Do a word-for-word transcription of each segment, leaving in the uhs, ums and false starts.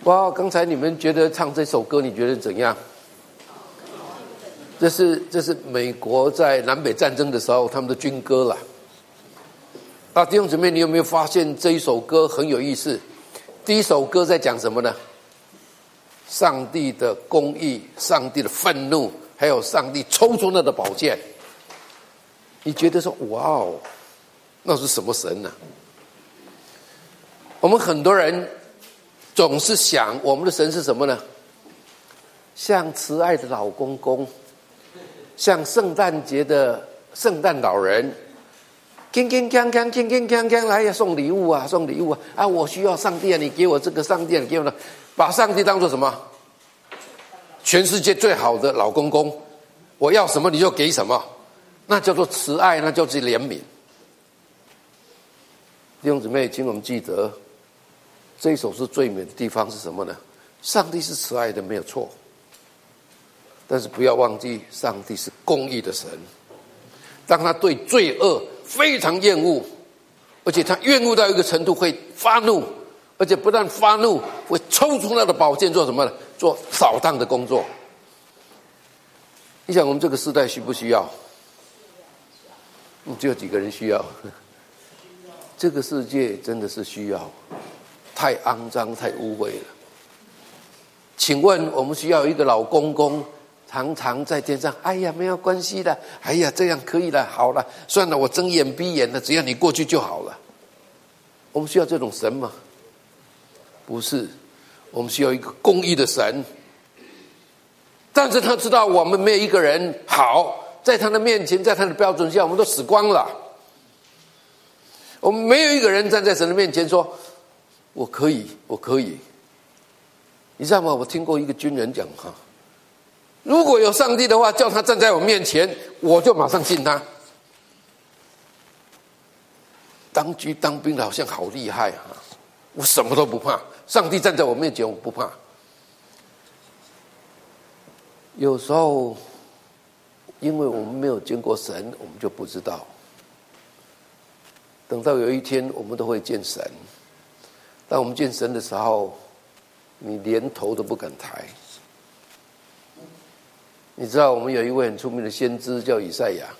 哇，刚才你们觉得唱这首歌，你觉得怎样？这是这是美国在南北战争的时候他们的军歌啦。啊，弟兄姊妹，你有没有发现这一首歌很有意思？第一首歌在讲什么呢？上帝的公义，上帝的愤怒，还有上帝抽出那的宝剑。你觉得说，哇哦，那是什么神呢、啊？我们很多人总是想，我们的神是什么呢？像慈爱的老公公，像圣诞节的圣诞老人，锵锵锵锵锵锵锵锵，来呀，送礼物啊，送礼物啊！啊，我需要上帝啊，你给我这个，上帝啊，你给我的，把上帝当作什么？全世界最好的老公公，我要什么你就给什么，那叫做慈爱，那叫做怜悯。弟兄姊妹，请我们记得，这一首诗最美的地方是什么呢？上帝是慈爱的，没有错。但是不要忘记，上帝是公义的神。当他对罪恶非常厌恶，而且他厌恶到一个程度会发怒，而且不但发怒，会抽出他的宝剑做什么呢？做扫荡的工作。你想我们这个时代需不需要？嗯，只有几个人需要。这个世界真的是需要，太肮脏太污秽了。请问我们需要一个老公公常常在天上，哎呀，没有关系的，哎呀，这样可以了，好了，算了，我睁眼闭眼的，只要你过去就好了。我们需要这种神吗？不是，我们需要一个公义的神。但是他知道我们没有一个人好，在他的面前，在他的标准下，我们都死光了。我们没有一个人站在神的面前说，我可以，我可以。你知道吗？我听过一个军人讲哈，如果有上帝的话，叫他站在我面前，我就马上信他。当局当兵的好像好厉害啊，我什么都不怕，上帝站在我面前，我不怕。有时候，因为我们没有见过神，我们就不知道。等到有一天，我们都会见神。当我们见神的时候，你连头都不敢抬。你知道我们有一位很出名的先知叫以赛亚，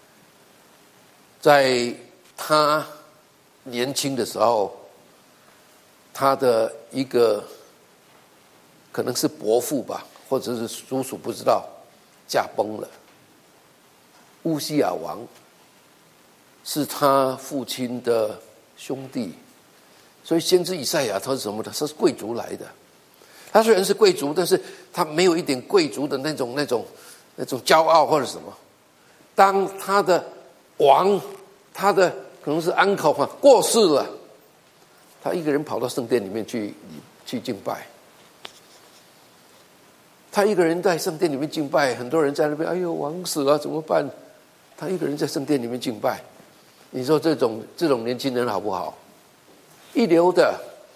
在他年轻的时候，他的一个可能是伯父吧，或者是叔叔，不知道，驾崩了。乌西雅王是他父亲的兄弟，所以先知以赛亚他是什么的？他是贵族来的。他虽然是贵族，但是他没有一点贵族的那种那种那种骄傲或者什么。当他的王，他的可能是安考啊过世了，他一个人跑到圣殿里面去去敬拜。他一个人在圣殿里面敬拜，很多人在那边，哎呦，王死了怎么办？他一个人在圣殿里面敬拜。你说这种这种年轻人好不好？一流的。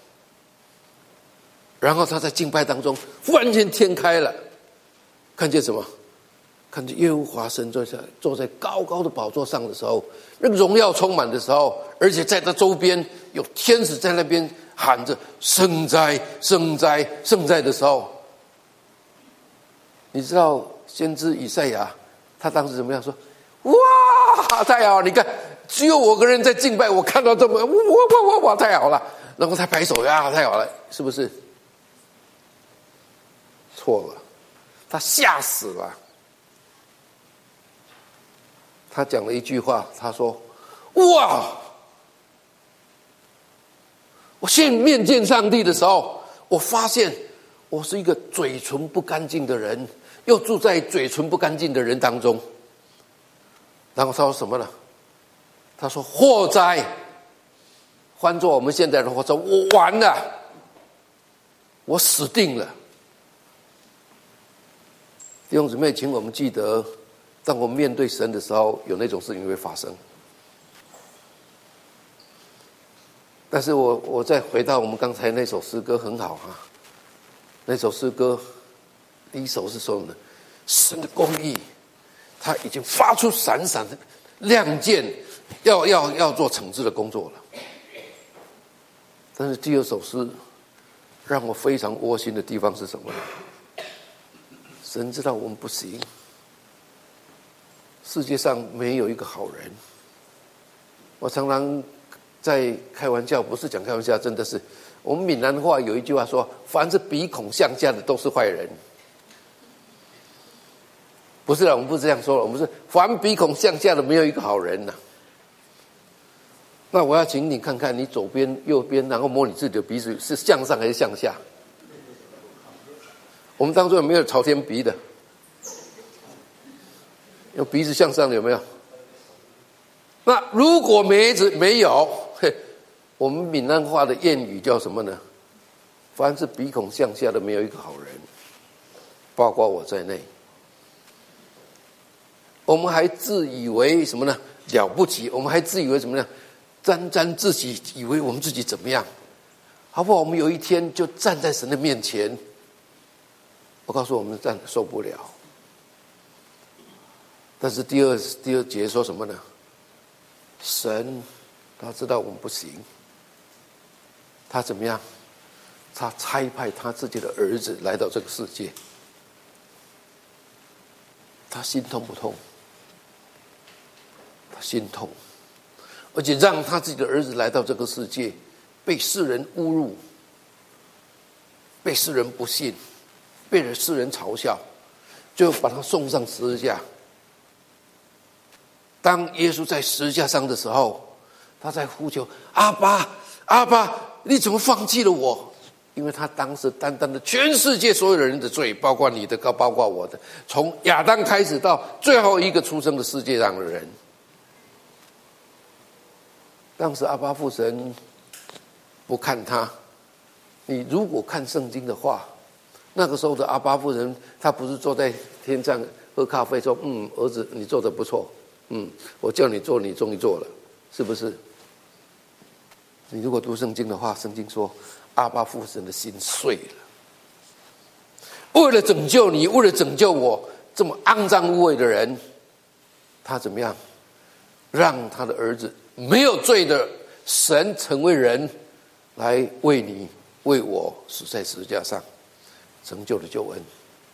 然后他在敬拜当中，忽然间天开了，看见什么？看见耶和华神坐在坐在高高的宝座上的时候，那个荣耀充满的时候，而且在他周边有天使在那边喊着圣哉圣哉圣哉的时候，你知道先知以赛亚他当时怎么样说？哇，太好了！你看，只有我个人在敬拜，我看到这么，哇哇哇哇，太好了！然后他拍手呀，太好了，是不是？错了，他吓死了。他讲了一句话，他说：“哇，我现面见上帝的时候，我发现我是一个嘴唇不干净的人，又住在嘴唇不干净的人当中。”然后他说什么呢？他说：“祸哉！”换作我们现在的话说，我完了，我死定了。弟兄姊妹，请我们记得，当我们面对神的时候，有那种事情会发生。但是我我再回到我们刚才那首诗歌，很好啊。那首诗歌，第一首是说呢，神的公义，他已经发出闪闪的亮剑，要要要做惩治的工作了。但是第二首诗让我非常窝心的地方是什么呢？神知道我们不行，世界上没有一个好人。我常常在开玩笑，不是讲开玩笑，真的是。我们闽南话有一句话说：“凡是鼻孔向下的都是坏人。”不是啦，我们不是这样说了，我们是凡鼻孔向下的没有一个好人呐。那我要请你看看你左边、右边，然后摸你自己的鼻子是向上还是向下？我们当中有没有朝天鼻的？有鼻子向上的有没有？那如果没子没有，嘿，我们闽南话的谚语叫什么呢？凡是鼻孔向下的没有一个好人，包括我在内。我们还自以为什么呢？了不起，我们还自以为什么呢？沾沾自喜，以为我们自己怎么样？好不好？我们有一天就站在神的面前，我告诉我们站受不了。但是第二第二节说什么呢？神他知道我们不行，他怎么样？他差派他自己的儿子来到这个世界，他心痛不痛？他心痛，而且让他自己的儿子来到这个世界，被世人侮辱，被世人不信，被世人嘲笑，最后把他送上十字架。当耶稣在十字架上的时候，他在呼求阿爸，阿爸，你怎么放弃了我？因为他当时担当了全世界所有的人的罪，包括你的，包括我的，从亚当开始到最后一个出生的世界上的人。当时阿爸父神不看他，你如果看圣经的话，那个时候的阿爸父神，他不是坐在天上喝咖啡说：“嗯，儿子，你做得不错，嗯，我叫你做，你终于做了，是不是？”你如果读圣经的话，圣经说阿爸父神的心碎了，为了拯救你，为了拯救我这么肮脏污秽的人，他怎么样让他的儿子没有罪的神成为人，来为你为我死在十字架上，成就了救恩。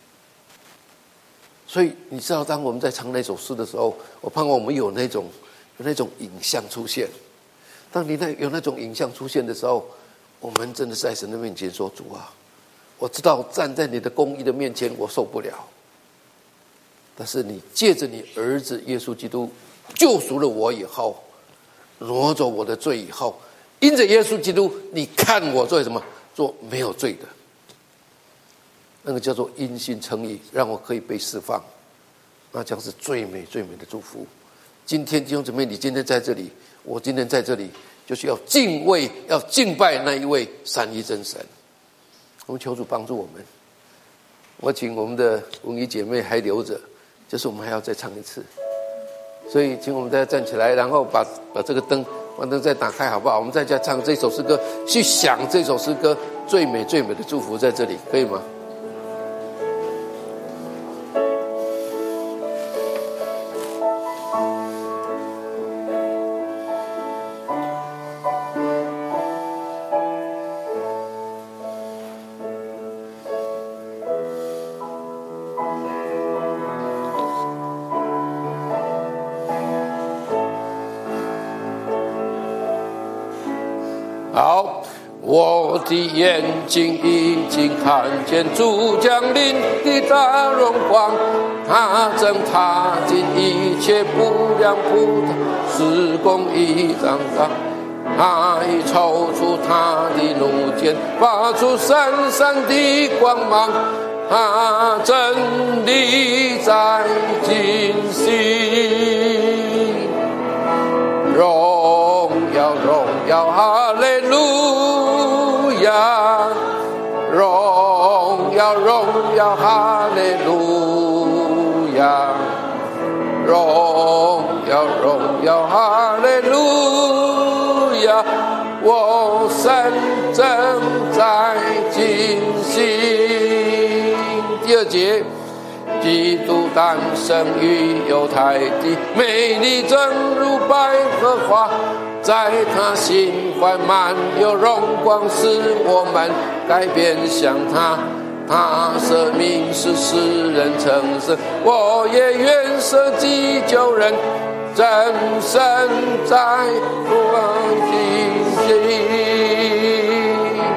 所以你知道，当我们在唱那首诗的时候，我盼望我们有那种有那种影像出现。当你那有那种影像出现的时候，我们真的是在神的面前说：“主啊，我知道站在你的公义的面前我受不了，但是你借着你儿子耶稣基督救赎了我以后，挪走我的罪以后，因着耶稣基督，你看我做什么？做没有罪的。那个叫做因信称义，让我可以被释放，那将是最美最美的祝福。今天弟兄姊妹，你今天在这里，我今天在这里，就是要敬畏，要敬拜那一位三一真神。我们求主帮助我们。我请我们的文怡姐妹还留着，就是我们还要再唱一次。所以请我们大家站起来，然后把把这个灯把灯再打开，好不好？我们再加唱这首诗歌，去想这首诗歌最美最美的祝福在这里，可以吗？好，我的眼睛已经看见主降临的大荣光，他正踏进一切不良不当施工一张张，他已抽出他的怒剑，发出闪闪的光芒，他真理在进行，荣耀荣耀哈利路亚，荣耀荣耀哈利路亚，荣耀荣耀哈利路亚，我神正在进行。第二节，基督诞生于犹太地，美丽正如百合花，在在他心怀满有荣光，使我们改变像他。他舍命使世人成圣，我也愿舍己救人，真神在光景里。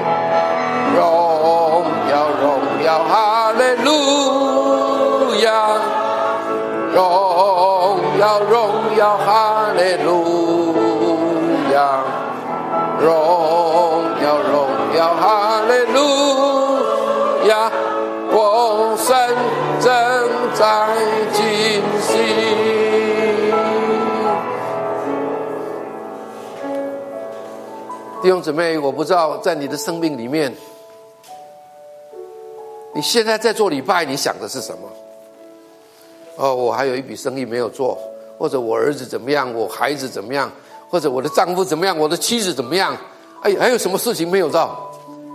荣耀荣耀哈利路亚，荣耀荣耀哈利路亚，荣耀荣耀哈利路亚，我神正在进行。弟兄姊妹，我不知道在你的生命里面，你现在在做礼拜，你想的是什么？哦，我还有一笔生意没有做，或者我儿子怎么样，我孩子怎么样，或者我的丈夫怎么样，我的妻子怎么样？哎，还有什么事情没有到？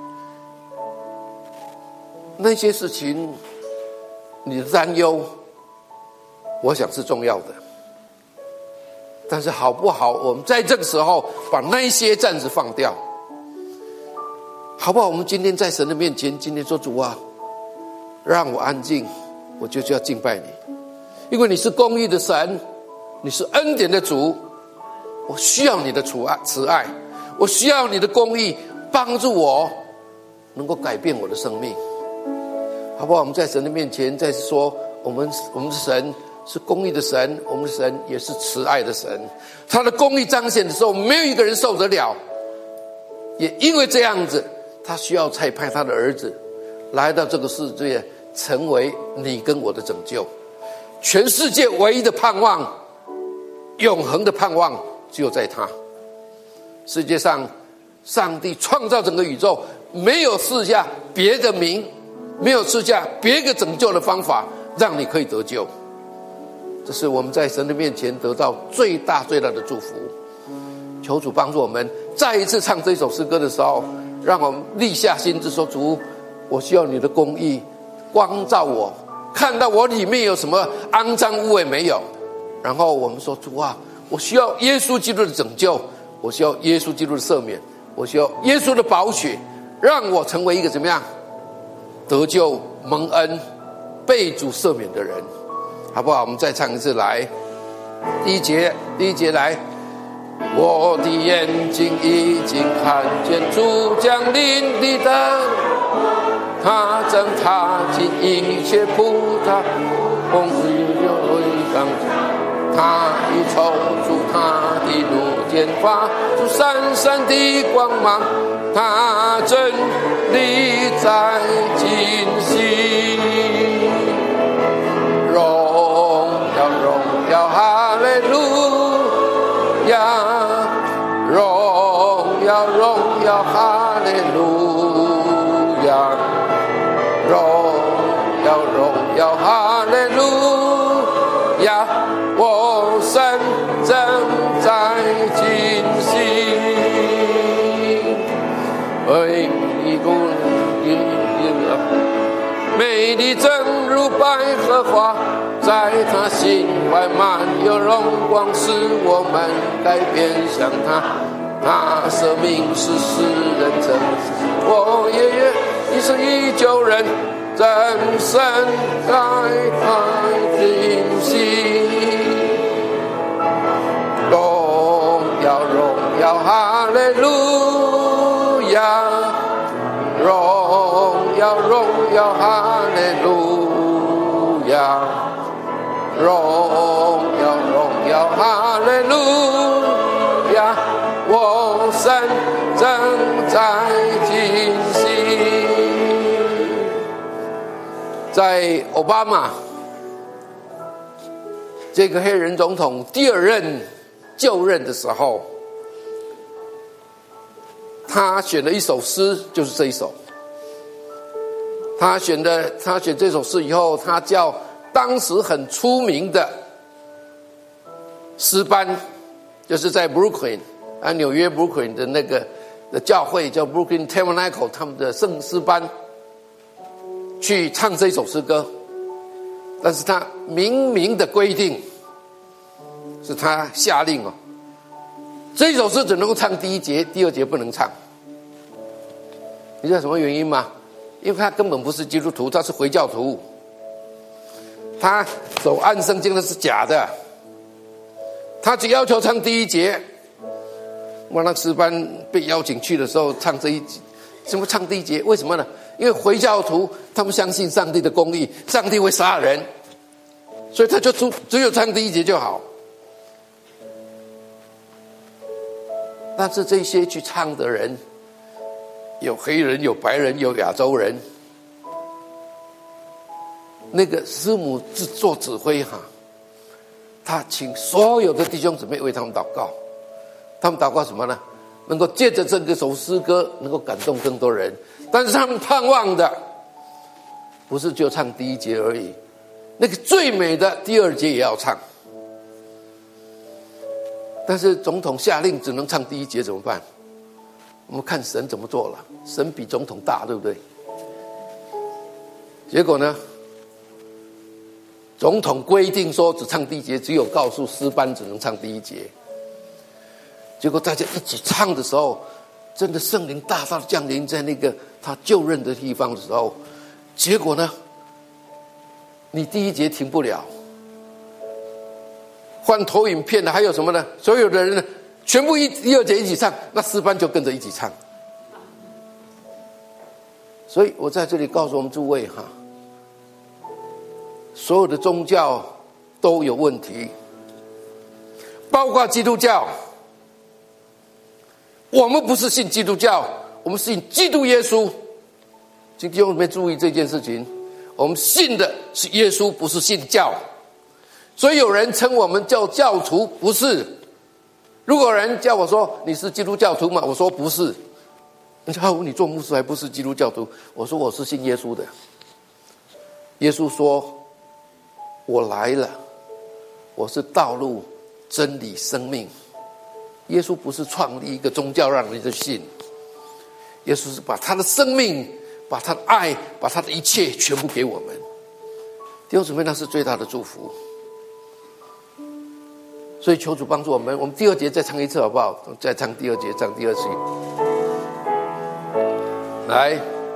那些事情，你的担忧，我想是重要的。但是好不好，我们在这个时候把那些暂时放掉，好不好？我们今天在神的面前，今天说主啊，让我安静，我就就要敬拜你，因为你是公义的神，你是恩典的主，我需要你的慈爱，我需要你的公义，帮助我能够改变我的生命。好不好？我们在神的面前再次说，我们我们的神是公义的神，我们的神也是慈爱的神。他的公义彰显的时候，没有一个人受得了。也因为这样子，他需要差派他的儿子来到这个世界，成为你跟我的拯救。全世界唯一的盼望，永恒的盼望，只有在他。世界上，上帝创造整个宇宙，没有赐下别的名，没有赐下别个拯救的方法让你可以得救。这是我们在神的面前得到最大最大的祝福。求主帮助我们再一次唱这首诗歌的时候，让我们立下心志说，主，我需要你的公义光照我，看到我里面有什么肮脏污秽没有。然后我们说，主啊，我需要耶稣基督的拯救，我需要耶稣基督的赦免，我需要耶稣的宝血，让我成为一个怎么样得救蒙恩被主赦免的人，好不好？我们再唱一次来。第一节，第一节来。我的眼睛已经看见主降临的灯，他正踏进一切葡萄红绿有一gang，他已抽出他的怒剑，发出闪闪的光芒，他真理在进行。荣耀荣耀哈利路亚，荣耀荣耀哈利路亚，荣耀荣耀哈利路亚，我神正在进行。哎，一个美丽正如百合花，在他心怀满有荣光，使我们改变像他。他舍命使世人成圣，我也愿一生以救人，真神在他进行。荣耀荣耀哈利路亚，荣耀荣耀哈利路亚，荣耀荣耀哈利路亚，我神正在进行。在奥巴马这个黑人总统第二任就任的时候，他选了一首诗，就是这一首。他选的，他选这首诗以后，他叫当时很出名的诗班，就是在 Brooklyn 啊，纽约 Brooklyn 的那个的教会叫 Brooklyn Tabernacle， 他们的圣诗班去唱这首诗歌，但是他明明的规定是他下令哦， 这首诗只能够唱第一节，第二节不能唱。你知道什么原因吗？因为他根本不是基督徒，他是回教徒，他走暗圣经的是假的，他只要求唱第一节。我那诗班被邀请去的时候唱这一节，什么唱第一节？为什么呢？因为回教徒他们相信上帝的公义，上帝会杀人，所以他就只有唱第一节就好。但是这些去唱的人，有黑人，有白人，有亚洲人。那个师母做指挥哈，他请所有的弟兄姊妹为他们祷告。他们祷告什么呢？能够借着这个首诗歌，能够感动更多人。但是他们盼望的，不是就唱第一节而已，那个最美的第二节也要唱。但是总统下令只能唱第一节，怎么办？我们看神怎么做了，神比总统大，对不对？结果呢，总统规定说只唱第一节，只有告诉诗班只能唱第一节。结果大家一起唱的时候，真的圣灵大大的降临在那个他就任的地方的时候，结果呢，你第一节停不了，换投影片的还有什么呢？所有的人呢，全部一第二节一起唱，那诗班就跟着一起唱。所以我在这里告诉我们诸位哈，所有的宗教都有问题，包括基督教。我们不是信基督教，我们信基督耶稣。请弟兄们注意这件事情，我们信的是耶稣，不是信教。所以有人称我们叫教徒，不是。如果有人叫我说你是基督教徒吗？我说不是。你说你做牧师还不是基督教徒？我说我是信耶稣的。耶稣说我来了，我是道路真理生命。耶稣不是创立一个宗教让人去信，耶稣是把他的生命，把他的爱，把他的一切全部给我们。弟兄姊妹，那是最大的祝福。所以求主帮助我们，我们第二节再唱一次好不好？再唱第二节，唱第二句。来，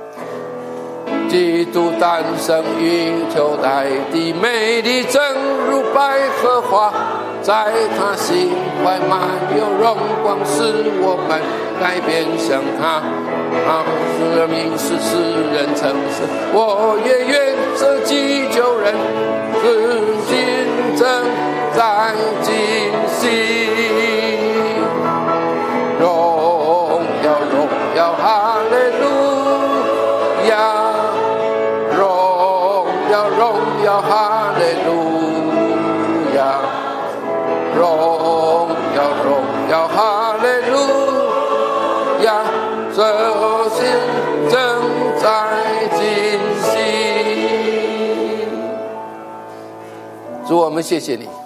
基督诞生于秋代的美丽，正如百合花，在他心怀满有荣光，使我们改变像他。他是名是世人称颂，我也愿舍己救人，是今正在进行。荣耀荣耀哈利路亚，荣耀荣耀哈利路亚，荣耀荣耀哈利路亚，这心正在进行。主，我们谢谢你，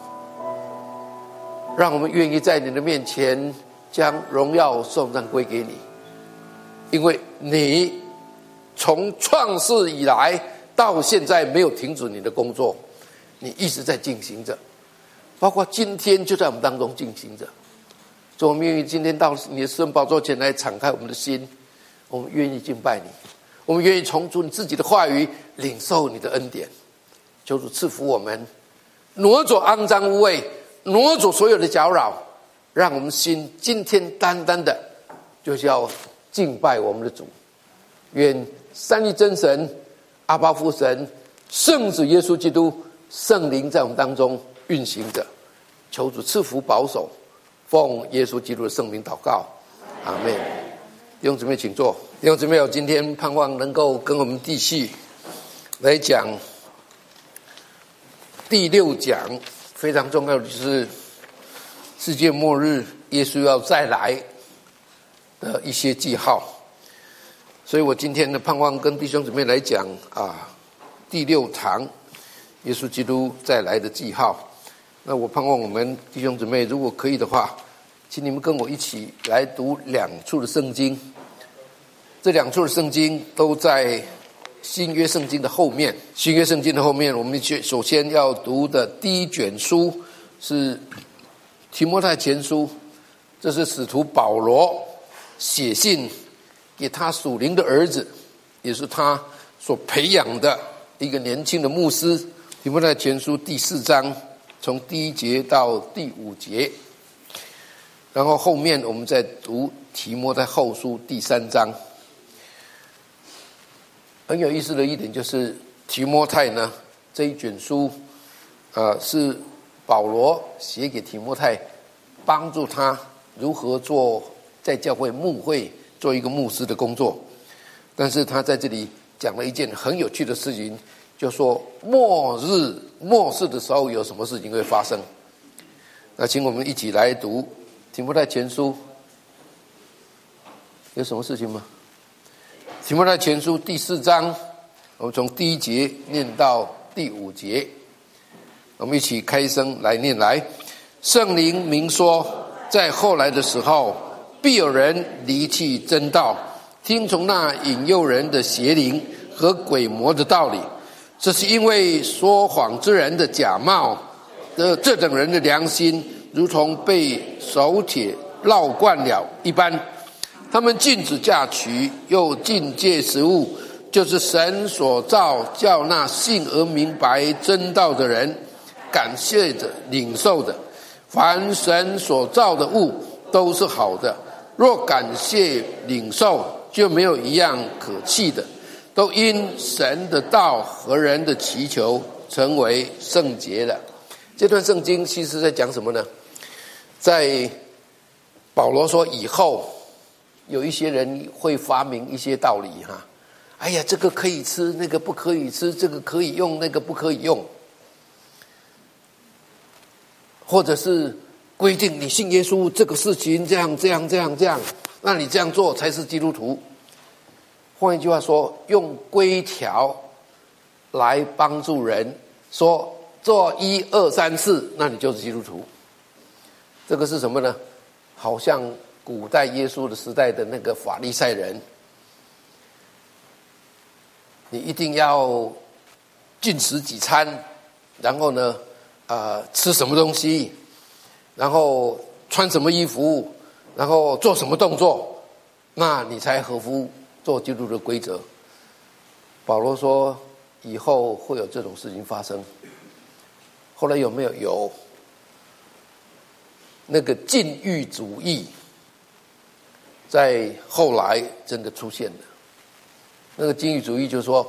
让我们愿意在你的面前将荣耀颂赞归给你，因为你从创世以来到现在没有停止你的工作，你一直在进行着，包括今天就在我们当中进行着。主，我们愿意今天到你的施恩宝座前来敞开我们的心，我们愿意敬拜你，我们愿意从主你自己的话语领受你的恩典。求主赐福我们，挪走肮脏污秽，挪走所有的搅扰，让我们心今天单单的就是要敬拜我们的主。愿三一真神、阿爸父神、圣子耶稣基督、圣灵在我们当中运行着。求主赐福保守，奉耶稣基督的圣名祷告，阿们。弟兄姊妹请坐。弟兄姊妹，我今天盼望能够跟我们继续来讲第六讲，非常重要的就是世界末日耶稣要再来的一些记号。所以我今天的盼望跟弟兄姊妹来讲啊，第六堂耶稣基督再来的记号。那我盼望我们弟兄姊妹如果可以的话，请你们跟我一起来读两处的圣经。这两处的圣经都在新约圣经的后面。新约圣经的后面，我们首先要读的第一卷书是提摩太前书， 这是使徒保罗写信给他属灵的儿子，也是他所培养的一个年轻的牧师。提摩太前书第四章从第一节到第五节，然后后面我们再读提摩太后书第三章。很有意思的一点就是提摩太呢这一卷书呃，是保罗写给提摩太，帮助他如何做在教会牧会做一个牧师的工作。但是他在这里讲了一件很有趣的事情，就说末日末世的时候有什么事情会发生。那请我们一起来读提摩太前书。有什么事情吗？提摩太前书第四章，我们从第一节念到第五节，我们一起开声来念来。圣灵明说，在后来的时候，必有人离弃真道，听从那引诱人的邪灵和鬼魔的道理。这是因为说谎之人的假冒的这等人的良心，如同被手铁烙惯了一般。他们禁止嫁娶，又禁戒食物，就是神所造叫那信而明白真道的人感谢着领受的。凡神所造的物都是好的，若感谢领受，就没有一样可弃的，都因神的道和人的祈求成为圣洁了。这段圣经其实在讲什么呢？在保罗说以后有一些人会发明一些道理哈，哎呀，这个可以吃，那个不可以吃，这个可以用，那个不可以用，或者是规定你信耶稣这个事情这样这样这样这样，那你这样做才是基督徒。换一句话说，用规条来帮助人说做一二三四，那你就是基督徒。这个是什么呢？好像古代耶稣的时代的那个法利赛人，你一定要禁食几餐，然后呢呃，吃什么东西，然后穿什么衣服，然后做什么动作，那你才合乎做基督的规则。保罗说以后会有这种事情发生。后来有没有？有。那个禁欲主义在后来真的出现了。那个禁欲主义就是说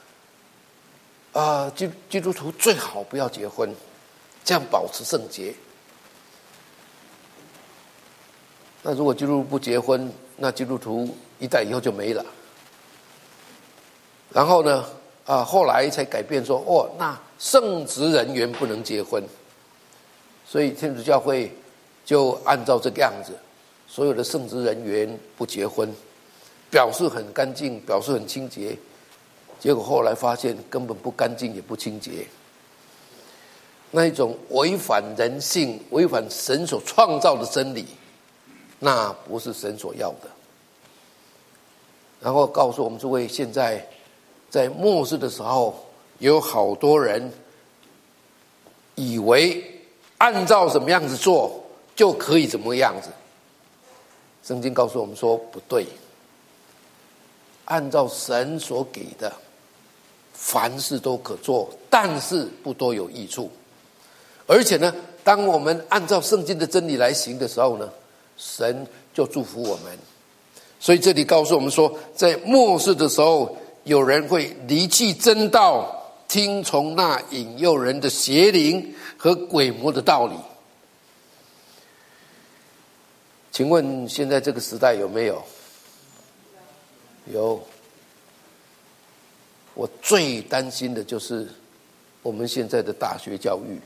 啊，基基督徒最好不要结婚，这样保持圣洁。那如果基督徒不结婚，那基督徒一代以后就没了。然后呢啊，后来才改变说，哦，那圣职人员不能结婚，所以天主教会就按照这个样子，所有的圣职人员不结婚，表示很干净，表示很清洁。结果后来发现根本不干净也不清洁，那一种违反人性、违反神所创造的真理，那不是神所要的。然后告诉我们诸位，现在在末世的时候，有好多人以为按照什么样子做就可以怎么样子。圣经告诉我们说不对，按照神所给的，凡事都可做，但是不多有益处。而且呢，当我们按照圣经的真理来行的时候呢，神就祝福我们。所以这里告诉我们说，在末世的时候，有人会离弃真道，听从那引诱人的邪灵和鬼魔的道理。请问现在这个时代有没有？有。我最担心的就是我们现在的大学教育，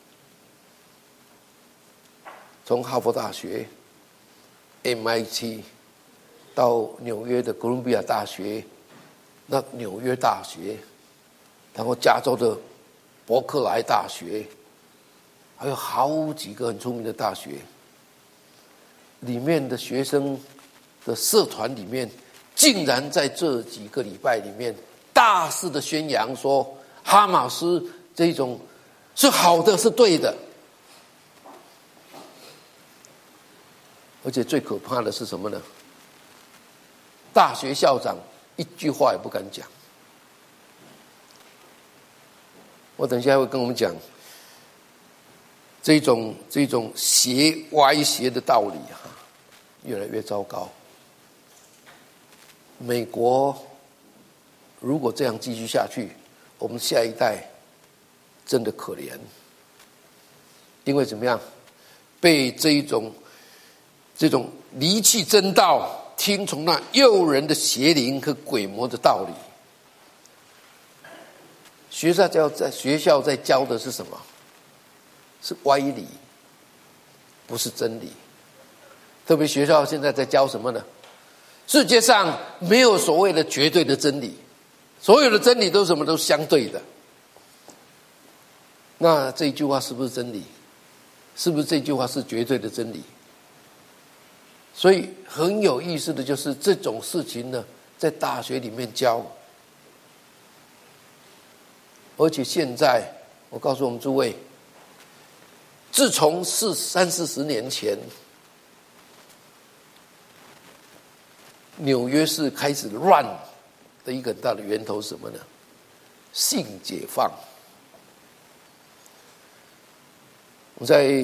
从哈佛大学、M I T 到纽约的哥伦比亚大学，那纽约大学，然后加州的伯克莱大学，还有好几个很出名的大学，里面的学生的社团里面，竟然在这几个礼拜里面大肆的宣扬说哈马斯这种是好的，是对的。 而且最可怕的是什么呢？大学校长一句话也不敢讲。我等一下会跟我们讲这种这种邪歪斜的道理哈，越来越糟糕。美国如果这样继续下去，我们下一代真的可怜，因为怎么样，被这一种这种离弃真道，听从那诱人的邪灵和鬼魔的道理。学校教在学校在教的是什么？是歪理，不是真理。特别学校现在在教什么呢？世界上没有所谓的绝对的真理，所有的真理都是什么？都是相对的。那这句话是不是真理？是不是这句话是绝对的真理？所以很有意思的就是这种事情呢，在大学里面教。而且现在，我告诉我们诸位，自从四三四十年前，纽约市开始乱的一个很大的源头是什么呢？性解放。我在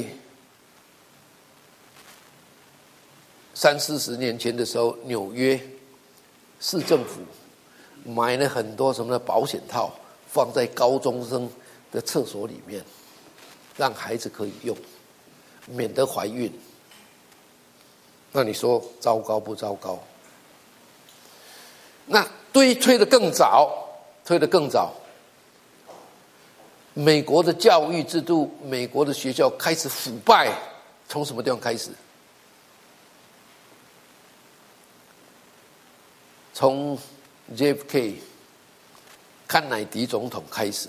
三四十年前的时候，纽约市政府买了很多什么的保险套，放在高中生的厕所里面，让孩子可以用，免得怀孕。那你说糟糕不糟糕？那推推得更早，推得更早。美国的教育制度，美国的学校开始腐败，从什么地方开始？从 J F K 甘乃迪总统开始。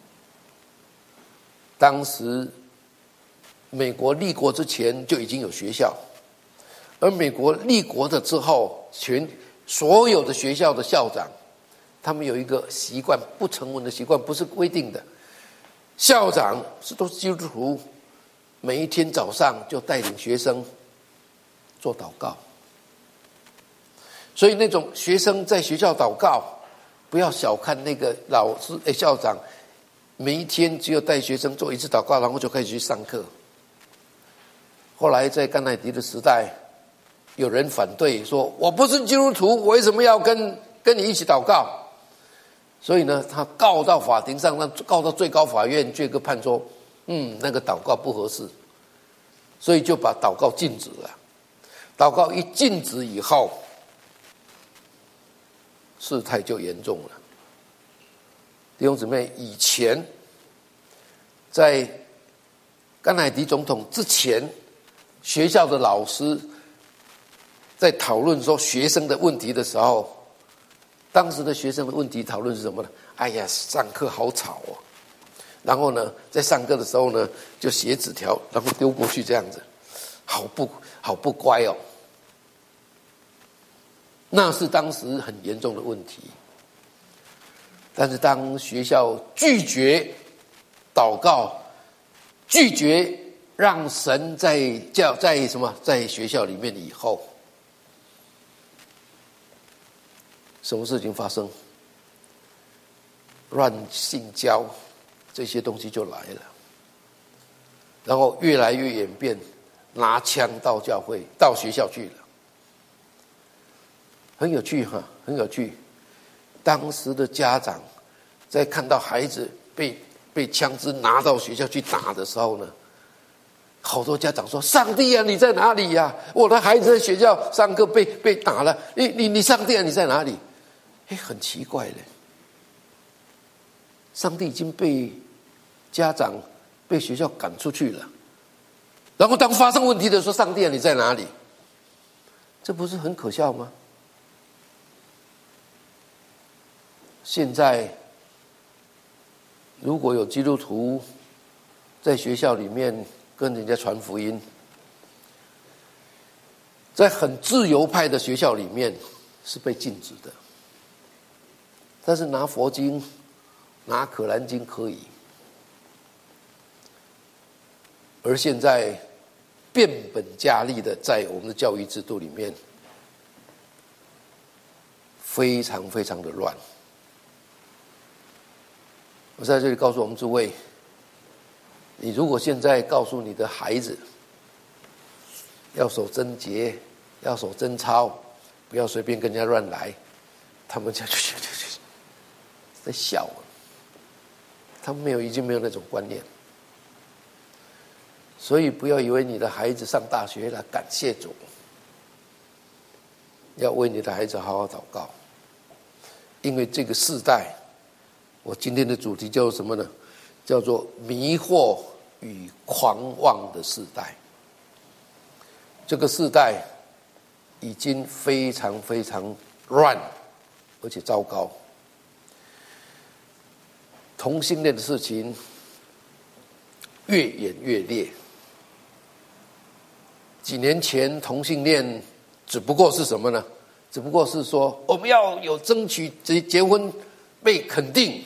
当时美国立国之前就已经有学校，而美国立国的之后，全所有的学校的校长，他们有一个习惯，不成文的习惯，不是规定的。校长是都是基督徒，每一天早上就带领学生做祷告。所以那种学生在学校祷告，不要小看那个老师诶校长，每一天只有带学生做一次祷告，然后就开始去上课。后来在甘乃迪的时代，有人反对说，我不是基督徒，我为什么要跟跟你一起祷告？所以呢，他告到法庭上，让告到最高法院，最高判说，嗯，那个祷告不合适，所以就把祷告禁止了。祷告一禁止以后，事态就严重了。弟兄姊妹，以前在甘乃迪总统之前，学校的老师在讨论说学生的问题的时候，当时的学生的问题讨论是什么呢？哎呀，上课好吵哦。然后呢，在上课的时候呢，就写纸条，然后丢过去这样子，好不好不乖哦。那是当时很严重的问题。但是当学校拒绝祷告，拒绝让神在教在什么在学校里面以后，什么事情发生？乱性交这些东西就来了，然后越来越演变，拿枪到教会到学校去了。很有趣哈，很有趣。当时的家长在看到孩子被被枪支拿到学校去打的时候呢，好多家长说：“上帝啊，你在哪里呀、啊？我的孩子在学校上课被被打了，你你你上帝啊，你在哪里？”哎，很奇怪嘞，上帝已经被家长被学校赶出去了，然后当发生问题的时候，上帝啊，你在哪里？这不是很可笑吗？现在如果有基督徒在学校里面跟人家传福音，在很自由派的学校里面是被禁止的，但是拿佛经拿可兰经可以。而现在变本加厉的在我们的教育制度里面非常非常的乱。我在这里告诉我们诸位，你如果现在告诉你的孩子要守贞洁，要守贞操，不要随便跟人家乱来，他们就在笑，他们没有已经没有那种观念。所以不要以为你的孩子上大学了，感谢主，要为你的孩子好好祷告，因为这个世代，我今天的主题叫做什么呢？叫做迷惑与狂妄的世代。这个世代已经非常非常乱，而且糟糕。同性恋的事情越演越烈。几年前同性恋只不过是什么呢？只不过是说我们要有争取结结婚被肯定。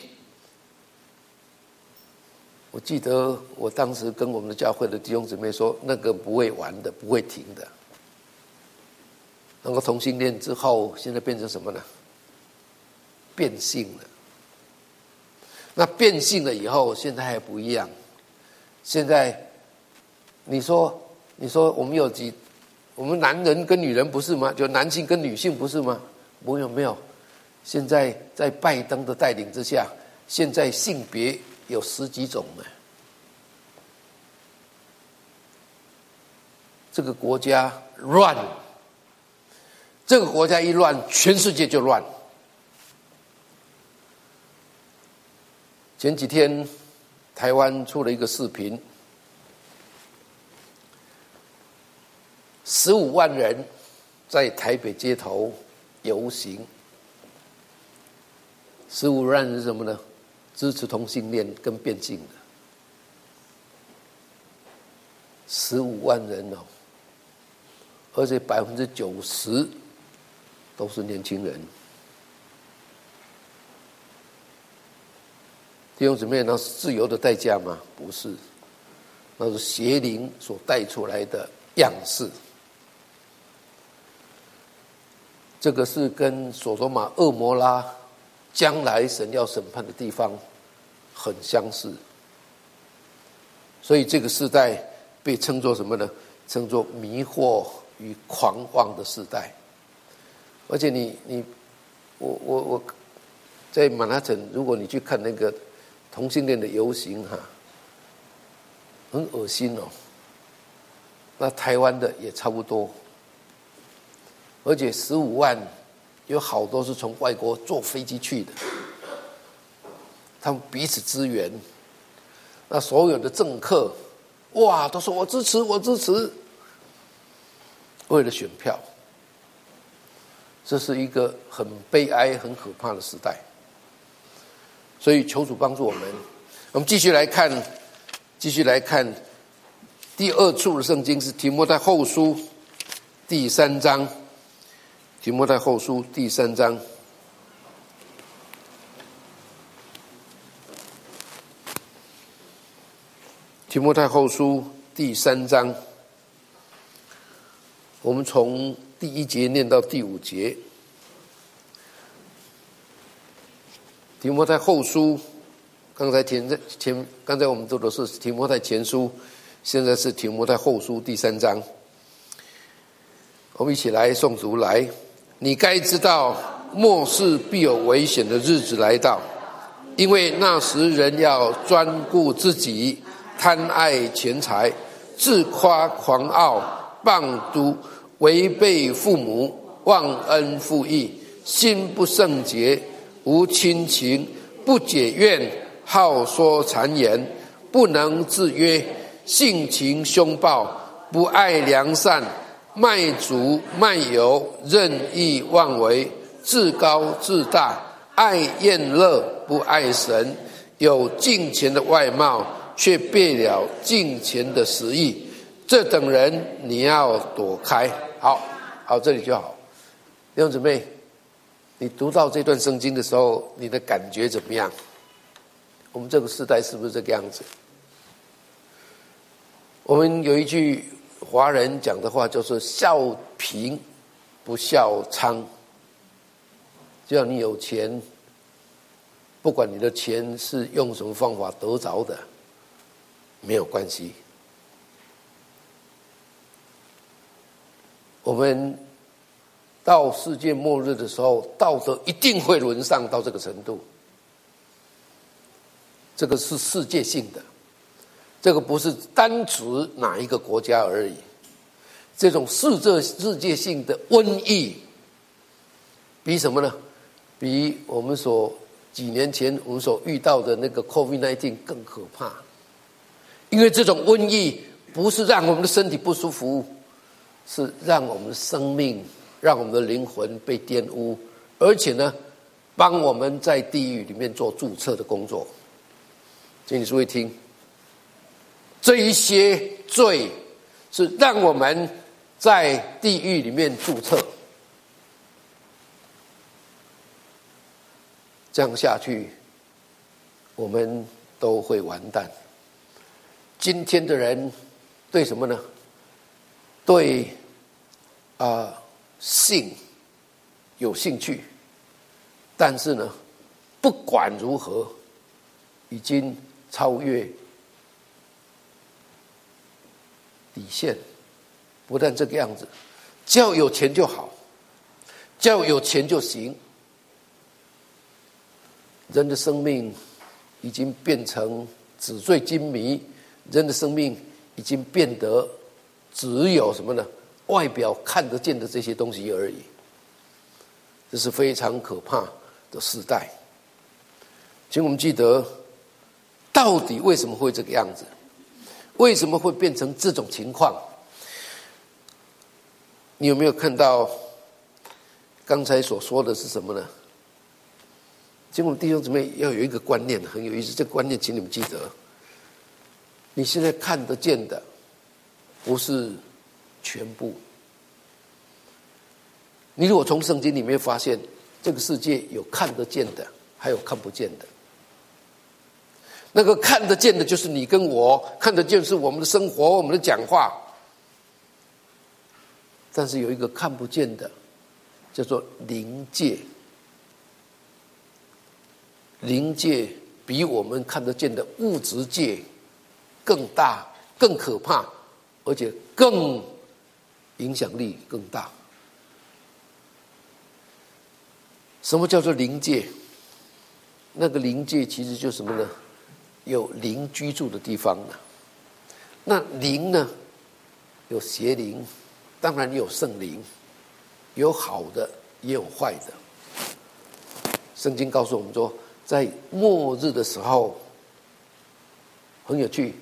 我记得我当时跟我们的教会的弟兄姊妹说，那个不会完的，不会停的。然后同性恋之后，现在变成什么呢？变性了。那变性了以后，现在还不一样。现在你说。你说我们有几？我们男人跟女人不是吗？就男性跟女性不是吗？没有没有。现在在拜登的带领之下，现在性别有十几种呢。这个国家乱，这个国家一乱，全世界就乱。前几天台湾出了一个视频。十五万人在台北街头游行，十五万人是什么呢？支持同性恋跟变性的，十五万人哦，而且百分之九十都是年轻人。弟兄姊妹，那是自由的代价吗？不是，那是邪灵所带出来的样式。这个是跟所罗玛恶魔拉将来神要审判的地方很相似，所以这个世代被称作什么呢？称作迷惑与狂妄的世代。而且你你我我我在曼哈顿，如果你去看那个同性恋的游行哈，很恶心哦。那台湾的也差不多。而且十五万有好多是从外国坐飞机去的，他们彼此支援。那所有的政客，哇，都说我支持，我支持，为了选票。这是一个很悲哀、很可怕的时代。所以求主帮助我们。我们继续来看，继续来看第二处的圣经是提摩太后书第三章。提摩太后书第三章，提摩太后书第三章，我们从第一节念到第五节。提摩太后书，刚才前前刚才我们读的是提摩太前书，现在是提摩太后书第三章。我们一起来诵读来。你该知道，末世必有危险的日子来到，因为那时人要专顾自己，贪爱钱财，自夸狂傲，谤毒，违背父母，忘恩负义，心不圣洁，无亲情，不解怨，好说谗言，不能制约，性情凶暴，不爱良善，卖主卖友，任意妄为，自高自大，爱厌乐，不爱神，有敬虔的外貌，却背了敬虔的实意，这等人你要躲开。好，好，这里就好。弟兄姊妹，你读到这段圣经的时候，你的感觉怎么样？我们这个时代是不是这个样子？我们有一句华人讲的话就是笑贫不笑娼，只要你有钱，不管你的钱是用什么方法得着的，没有关系。我们到世界末日的时候，道德一定会沦丧到这个程度。这个是世界性的，这个不是单指哪一个国家而已。这种世界世界性的瘟疫，比什么呢？比我们所几年前我们所遇到的那个 COVID 十九 更可怕。因为这种瘟疫不是让我们的身体不舒服，是让我们的生命，让我们的灵魂被玷污，而且呢，帮我们在地狱里面做注册的工作。请你注意听，这一些罪是让我们在地狱里面注册，这样下去，我们都会完蛋。今天的人对什么呢？对啊、呃、性有兴趣，但是呢，不管如何，已经超越底线。不但这个样子，只要有钱就好，只要有钱就行。人的生命已经变成纸醉金迷，人的生命已经变得只有什么呢？外表看得见的这些东西而已。这是非常可怕的时代。请我们记得，到底为什么会这个样子？为什么会变成这种情况？你有没有看到刚才所说的是什么呢？请我们弟兄姊妹要有一个观念很有意思，这个观念请你们记得，你现在看得见的不是全部。你如果从圣经里面发现，这个世界有看得见的，还有看不见的。那个看得见的就是你跟我，看得见是我们的生活，我们的讲话。但是有一个看不见的，叫做灵界。灵界比我们看得见的物质界更大、更可怕，而且更影响力更大。什么叫做灵界？那个灵界其实就是什么呢？有灵居住的地方呢。那灵呢，有邪灵，当然也有圣灵，有好的也有坏的。圣经告诉我们说，在末日的时候，很有趣，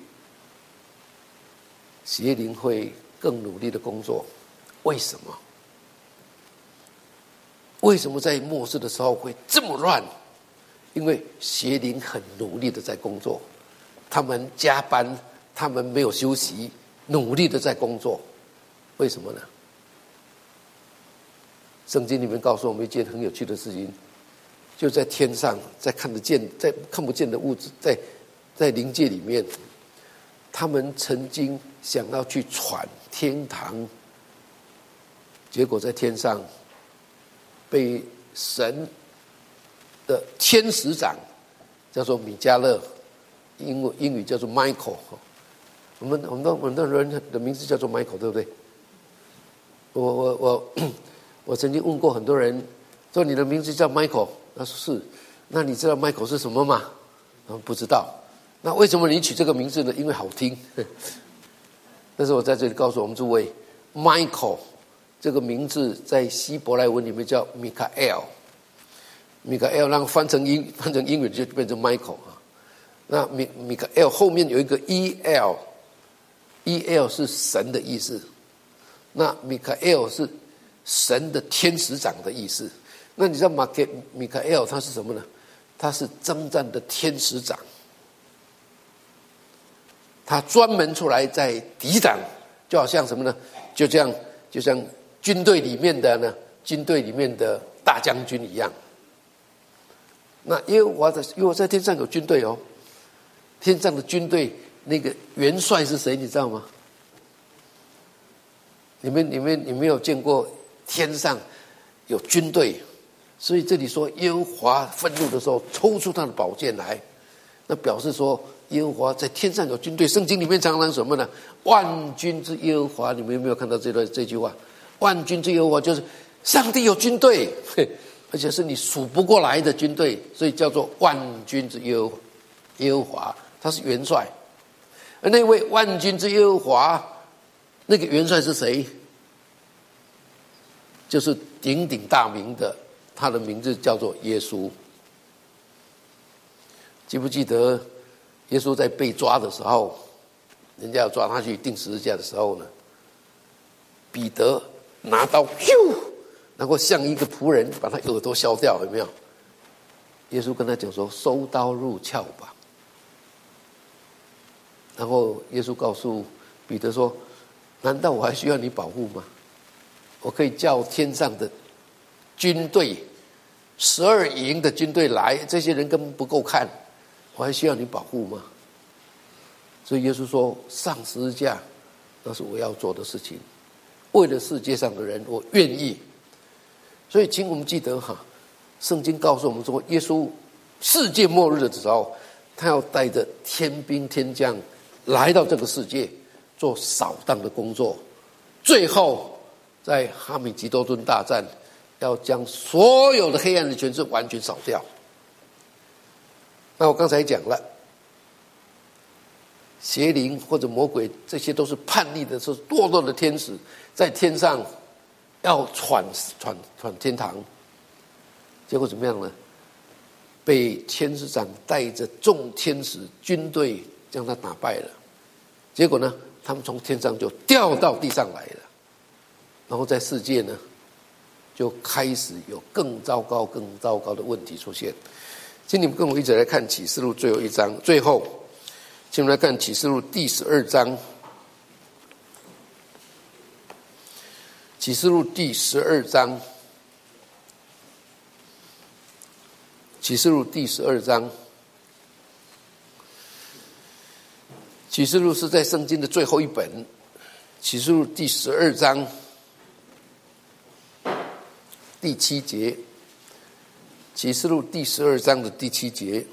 邪灵会更努力的工作。为什么？为什么在末世的时候会这么乱？因为邪灵很努力的在工作，他们加班，他们没有休息，努力的在工作。为什么呢？圣经里面告诉我们一件很有趣的事情，就在天上，在看得见、在看不见的物质，在在灵界里面，他们曾经想要去闯天堂，结果在天上被神的天使长叫做米迦勒，英文英语叫做 Michael。我们我们的很多人的名字叫做 Michael， 对不对？我我我我曾经问过很多人，说你的名字叫 Michael， 他说是。那你知道 Michael 是什么吗？他们不知道。那为什么你取这个名字呢？因为好听。但是我在这里告诉我们诸位 ，Michael 这个名字在希伯来文里面叫米卡埃尔。米卡埃尔让翻成英翻成英语就变成 Michael 啊。那米米卡埃尔后面有一个 E L，E L 是神的意思。那米卡埃尔是神的天使长的意思。那你知道马克米卡埃尔他是什么呢？他是征战的天使长，他专门出来在抵挡，就好像什么呢？就这样，就像军队里面的呢，军队里面的大将军一样。那因为我在，因为我在天上有军队哦，天上的军队那个元帅是谁？你知道吗？ 你们你们你没有见过天上有军队，所以这里说耶和华愤怒的时候抽出他的宝剑来，那表示说耶和华在天上有军队。圣经里面常常什么呢？万军之耶和华，你们有没有看到这段这句话？万军之耶和华就是上帝有军队，而且是你数不过来的军队，所以叫做万军之耶和华。耶和华他是元帅，而那位万军之耶和华那个元帅是谁？就是鼎鼎大名的，他的名字叫做耶稣。记不记得耶稣在被抓的时候，人家要抓他去钉十字架的时候呢，彼得拿刀咻，然后像一个仆人把他耳朵削掉，有没有？耶稣跟他讲说：“收刀入鞘吧。”然后耶稣告诉彼得说：“难道我还需要你保护吗？我可以叫天上的军队，十二营的军队来，这些人根本不够看，我还需要你保护吗？”所以耶稣说：“上十字架，那是我要做的事情。为了世界上的人，我愿意。”所以，请我们记得哈，圣经告诉我们说，耶稣世界末日的时候，他要带着天兵天将来到这个世界，做扫荡的工作，最后在哈米吉多顿大战，要将所有的黑暗的权势完全扫掉。那我刚才讲了，邪灵或者魔鬼，这些都是叛逆的，是堕落的天使，在天上要闯闯闯天堂，结果怎么样呢？被天使长带着众天使军队将他打败了。结果呢，他们从天上就掉到地上来了，然后在世界呢，就开始有更糟糕、更糟糕的问题出现。请你们跟我一起来看启示录最后一章，最后，请我们来看启示录第十二章。启示录第十二章，启示录第十二章，启示录是在圣经的最后一本。启示录第十二章第七节，启示录第十二章的第七节，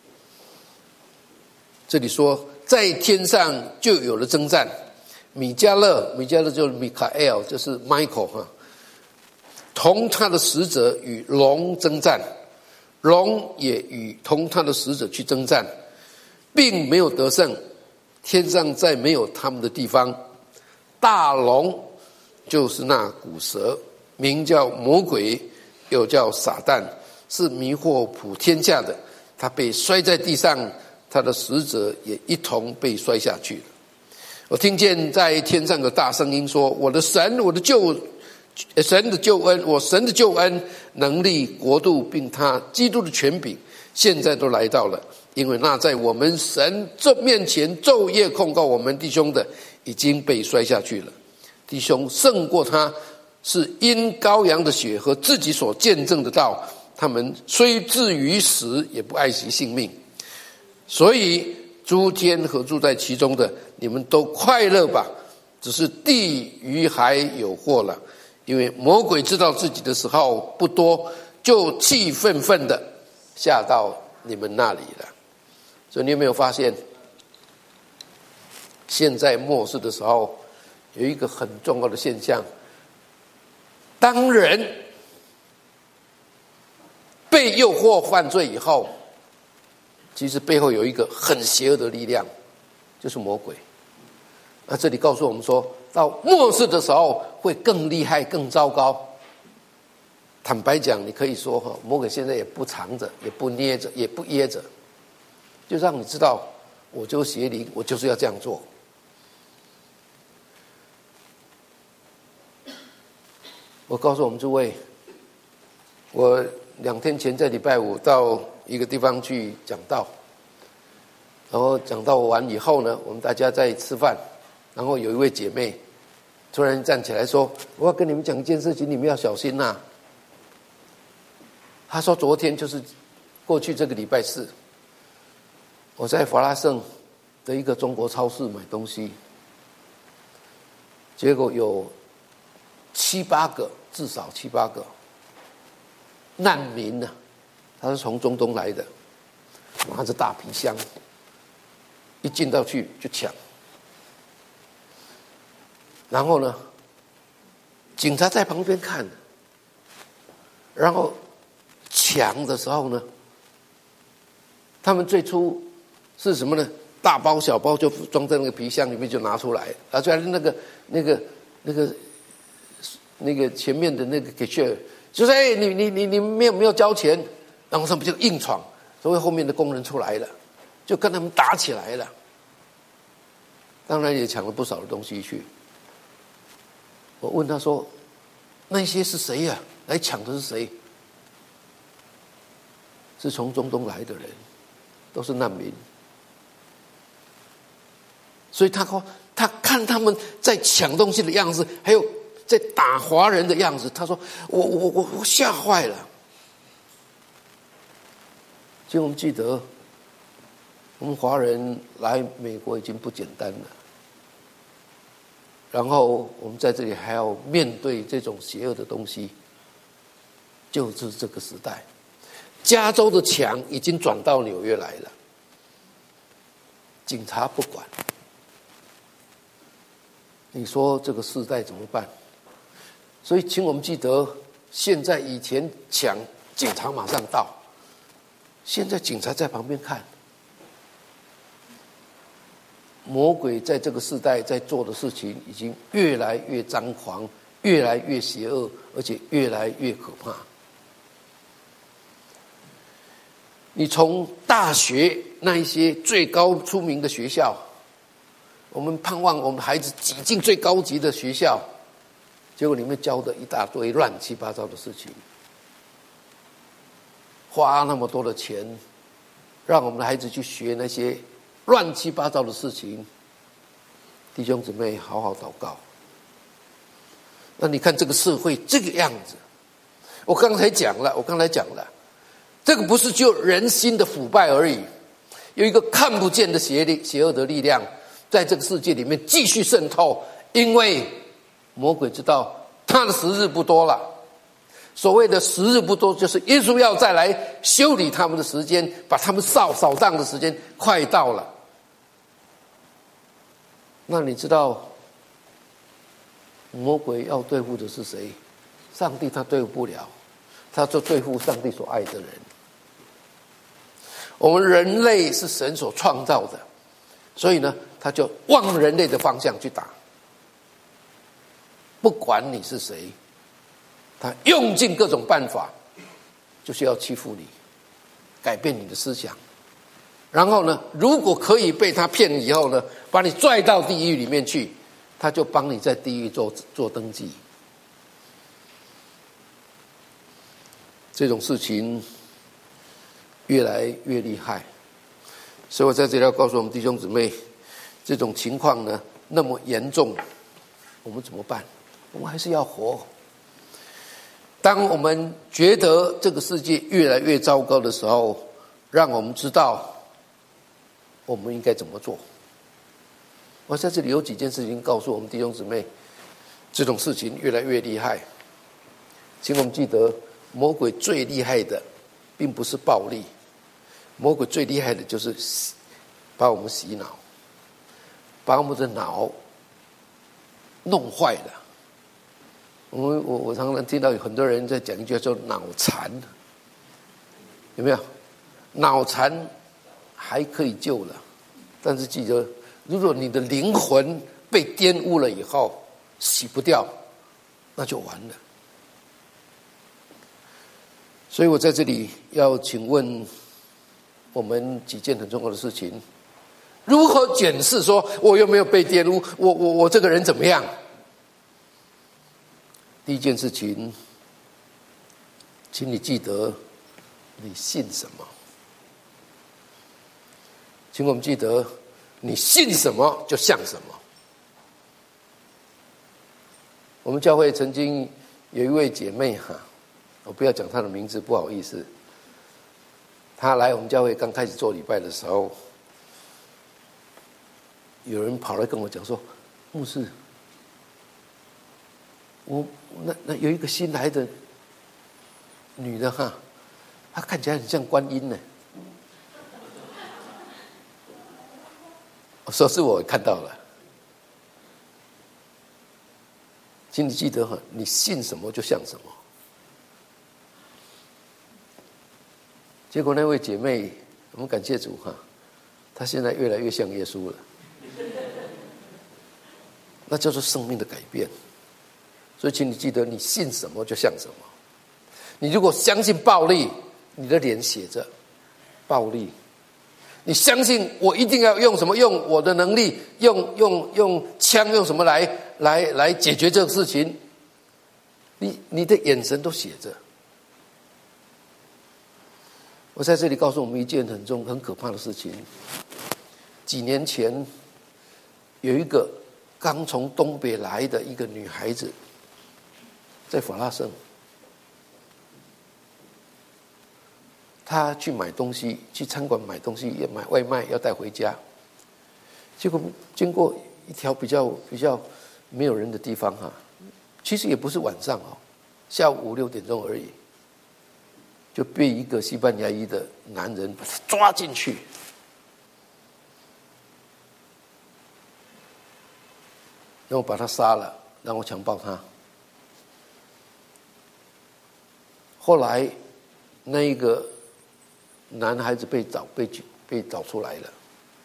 这里说，在天上就有了征战。米迦勒，米迦勒就是米卡埃尔，就是 Michael 哈，同他的使者与龙征战，龙也与同他的使者去征战，并没有得胜。天上再没有他们的地方。大龙就是那古蛇，名叫魔鬼，又叫撒旦，是迷惑普天下的。他被摔在地上，他的使者也一同被摔下去了。我听见在天上有大声音说：“我的神，我的救神的救恩，我神的救恩、能力、国度，并他基督的权柄，现在都来到了。因为那在我们神面前昼夜控告我们弟兄的，已经被摔下去了。弟兄胜过他，是因羔羊的血和自己所见证的道，他们虽至于死，也不爱惜性命。所以诸天和住在其中的，你们都快乐吧！只是地与海有祸了，因为魔鬼知道自己的时候不多，就气愤愤的下到你们那里了。”所以你有没有发现，现在末世的时候有一个很重要的现象，当人被诱惑犯罪以后，其实背后有一个很邪恶的力量，就是魔鬼。那这里告诉我们说，到末世的时候会更厉害、更糟糕。坦白讲，你可以说哈，魔鬼现在也不藏着，也不捏着，也不掖着，就让你知道，我就邪灵，我就是要这样做。我告诉我们诸位，我两天前在礼拜五到一个地方去讲道，然后讲道完以后呢，我们大家在吃饭，然后有一位姐妹突然站起来说：“我要跟你们讲一件事情，你们要小心呐。”她说昨天就是过去这个礼拜四，我在法拉盛的一个中国超市买东西，结果有七八个，至少七八个难民呢、啊，他是从中东来的，拿着大皮箱，一进到去就抢，然后呢，警察在旁边看，然后抢的时候呢，他们最初是什么呢？大包小包就装在那个皮箱里面就拿出来，拿出来那个那个那个那个前面的那个 cashier 就说：“哎，你你你你没有没有交钱。”然后他们就硬闯，所以后面的工人出来了，就跟他们打起来了。当然也抢了不少的东西去。我问他说：“那些是谁呀、啊？来抢的是谁？”是从中东来的人，都是难民。所以他说，他看他们在抢东西的样子，还有在打华人的样子，他说：“我我我我吓坏了。”其实我们记得，我们华人来美国已经不简单了，然后我们在这里还要面对这种邪恶的东西，就是这个时代。加州的墙已经转到纽约来了，警察不管。你说这个世代怎么办？所以请我们记得，现在以前抢警察马上到，现在警察在旁边看。魔鬼在这个世代在做的事情已经越来越张狂，越来越邪恶，而且越来越可怕。你从大学那一些最高出名的学校，我们盼望我们的孩子挤进最高级的学校，结果里面教的一大堆乱七八糟的事情，花那么多的钱，让我们的孩子去学那些乱七八糟的事情。弟兄姊妹，好好祷告。那你看这个社会这个样子，我刚才讲了，我刚才讲了，这个不是就人心的腐败而已，有一个看不见的邪力、邪恶的力量在这个世界里面继续渗透，因为魔鬼知道他的时日不多了。所谓的时日不多，就是耶稣要再来修理他们的时间，把他们扫扫荡的时间快到了。那你知道魔鬼要对付的是谁？上帝他对付不了，他就对付上帝所爱的人。我们人类是神所创造的，所以呢，他就往人类的方向去打。不管你是谁，他用尽各种办法，就是要欺负你，改变你的思想。然后呢，如果可以被他骗以后呢，把你拽到地狱里面去，他就帮你在地狱做做登记。这种事情越来越厉害，所以我在这里要告诉我们弟兄姊妹，这种情况呢那么严重，我们怎么办？我们还是要活。当我们觉得这个世界越来越糟糕的时候，让我们知道我们应该怎么做。我在这里有几件事情告诉我们弟兄姊妹，这种事情越来越厉害。请我们记得，魔鬼最厉害的并不是暴力，魔鬼最厉害的就是把我们洗脑，把我们的脑弄坏了。我们我我常常听到有很多人在讲一句叫脑残，有没有？脑残还可以救了，但是记得，如果你的灵魂被玷污了以后，洗不掉，那就完了。所以我在这里要请问我们几件很重要的事情：如何检视说我有没有被玷污？我我我这个人怎么样？第一件事情，请你记得你信什么。请我们记得，你信什么就像什么。我们教会曾经有一位姐妹哈，我不要讲她的名字，不好意思。她来我们教会刚开始做礼拜的时候，有人跑来跟我讲说：“牧师， 我那那有一个新来的女的哈，她看起来很像观音呢。说是我看到了，请你记得哈，你信什么就像什么。结果那位姐妹，我们感谢主哈，她现在越来越像耶稣了。那叫做生命的改变。所以请你记得，你信什么就像什么。你如果相信暴力，你的脸写着暴力。你相信我一定要用什么？用我的能力，用用用枪，用什么来来来解决这个事情？你你的眼神都写着。我在这里告诉我们一件很重、很可怕的事情。几年前，有一个刚从东北来的一个女孩子，在法拉盛。他去买东西，去餐馆买东西，要买外卖，要带回家。结果经过一条比较比较没有人的地方哈，其实也不是晚上哦，下午五六点钟而已，就被一个西班牙裔的男人把他抓进去，然后把他杀了，然后强暴他。后来那一个男孩子被找被被找出来了，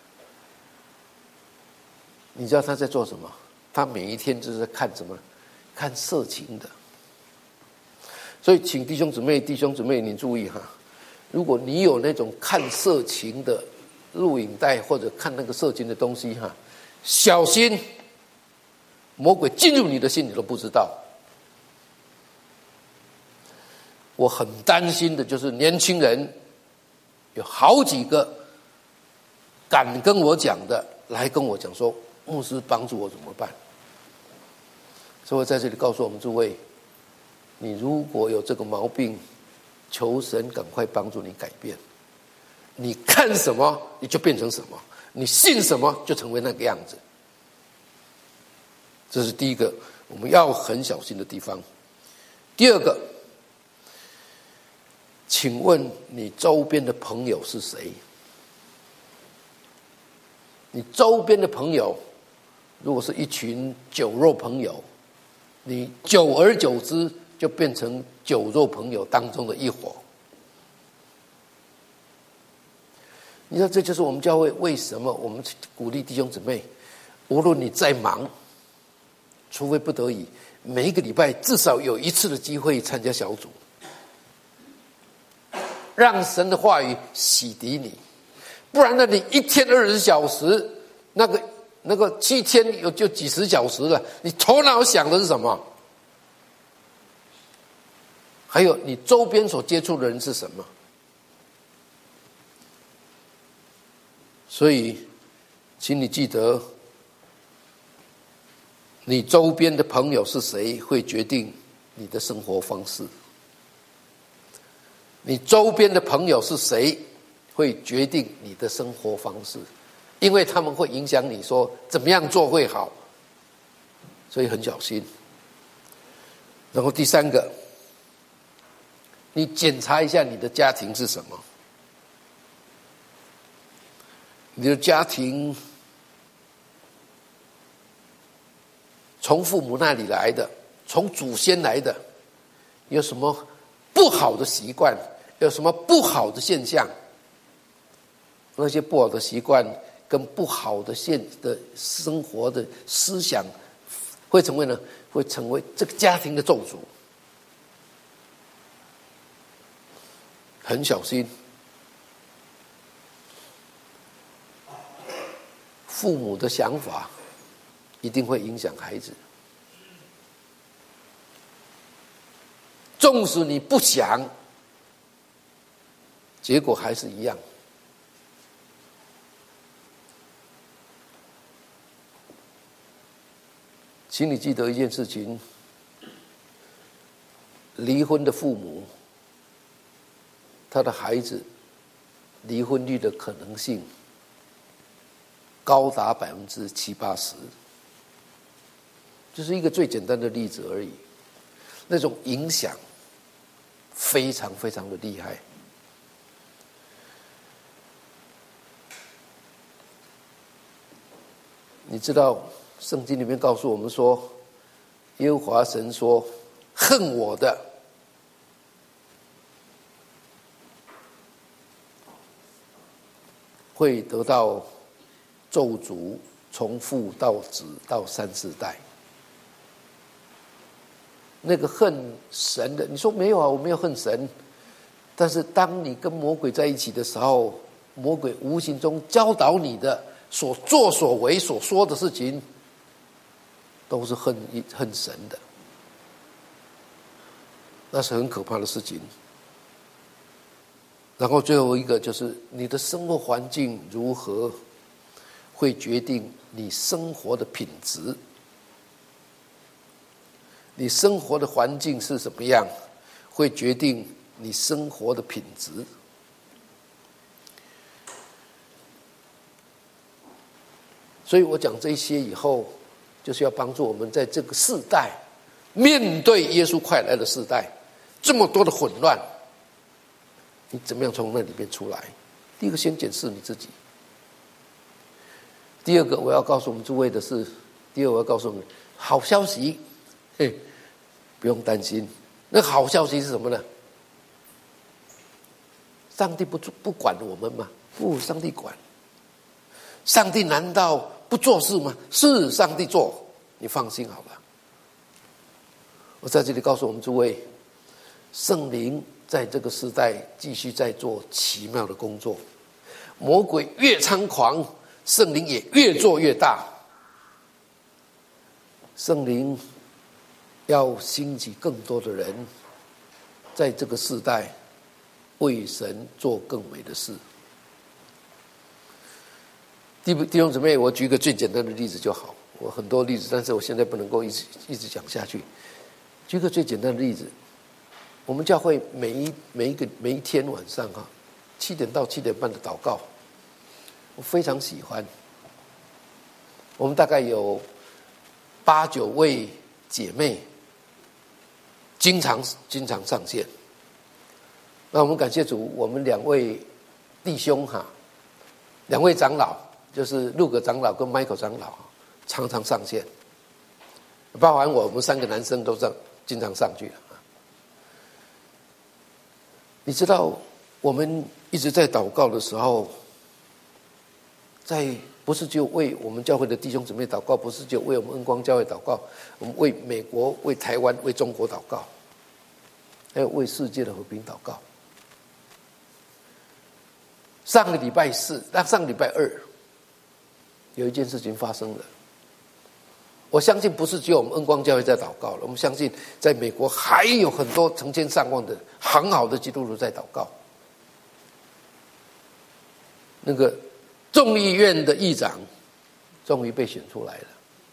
你知道他在做什么？他每一天就是在看什么？看色情的。所以，请弟兄姊妹、弟兄姊妹，你注意哈，如果你有那种看色情的录影带或者看那个色情的东西哈，小心魔鬼进入你的心，你都不知道。我很担心的就是年轻人。有好几个敢跟我讲的，来跟我讲说，牧师帮助我怎么办？所以我在这里告诉我们诸位，你如果有这个毛病，求神赶快帮助你改变。你看什么，你就变成什么；你信什么，就成为那个样子。这是第一个我们要很小心的地方。第二个，请问你周边的朋友是谁？你周边的朋友，如果是一群酒肉朋友，你久而久之就变成酒肉朋友当中的一伙。你知道，这就是我们教会为什么我们鼓励弟兄姊妹，无论你再忙，除非不得已，每一个礼拜至少有一次的机会参加小组。让神的话语洗涤你，不然呢，你一天二十小时，那个那个七天有就几十小时了，你头脑想的是什么？还有你周边所接触的人是什么？所以，请你记得，你周边的朋友是谁，会决定你的生活方式。你周边的朋友是谁，会决定你的生活方式，因为他们会影响你说怎么样做会好，所以很小心。然后第三个，你检查一下你的家庭是什么，你的家庭从父母那里来的，从祖先来的，有什么不好的习惯，有什么不好的现象？那些不好的习惯跟不好的现的生活的思想，会成为呢？会成为这个家庭的咒诅。很小心，父母的想法一定会影响孩子。纵使你不想，结果还是一样。请你记得一件事情：离婚的父母，他的孩子离婚率的可能性高达百分之七八十。这是一个最简单的例子而已。 那种影响非常非常的厉害。你知道圣经里面告诉我们说，耶和华神说，恨我的会得到咒诅，从父到子到三四代。那个恨神的，你说没有啊，我没有恨神。但是当你跟魔鬼在一起的时候，魔鬼无形中教导你的所作所为所说的事情，都是恨恨神的，那是很可怕的事情。然后最后一个就是你的生活环境如何，会决定你生活的品质。你生活的环境是什么样，会决定你生活的品质。所以我讲这些以后，就是要帮助我们在这个世代，面对耶稣快来的世代，这么多的混乱，你怎么样从那里面出来？第一个，先检视你自己。第二个，我要告诉我们诸位的是，第二我要告诉我们好消息，嘿，不用担心。那个好消息是什么呢？上帝不不管我们吗？不，上帝管。上帝难道不做事吗？是，上帝做，你放心好了。我在这里告诉我们诸位，圣灵在这个时代继续在做奇妙的工作。魔鬼越猖狂，圣灵也越做越大。圣灵要兴起更多的人，在这个世代为神做更美的事。弟弟兄姊妹，我举一个最简单的例子就好。我很多例子，但是我现在不能够一直一直讲下去。举一个最简单的例子，我们教会每一每一个每一天晚上哈，七点到七点半的祷告，我非常喜欢。我们大概有八九位姐妹，经常经常上线。那我们感谢主，我们两位弟兄哈，两位长老，就是路格长老跟 Michael 长老，常常上线，包含我，我们三个男生都上，经常上去了。你知道，我们一直在祷告的时候，在不是只有为我们教会的弟兄姊妹祷告，不是只有为我们恩光教会祷告，我们为美国、为台湾、为中国祷告，还有为世界的和平祷告。上个礼拜四，那上个礼拜二，有一件事情发生了。我相信不是只有我们恩光教会在祷告了，我们相信在美国还有很多成千上万的很好的基督徒在祷告。那个众议院的议长终于被选出来了，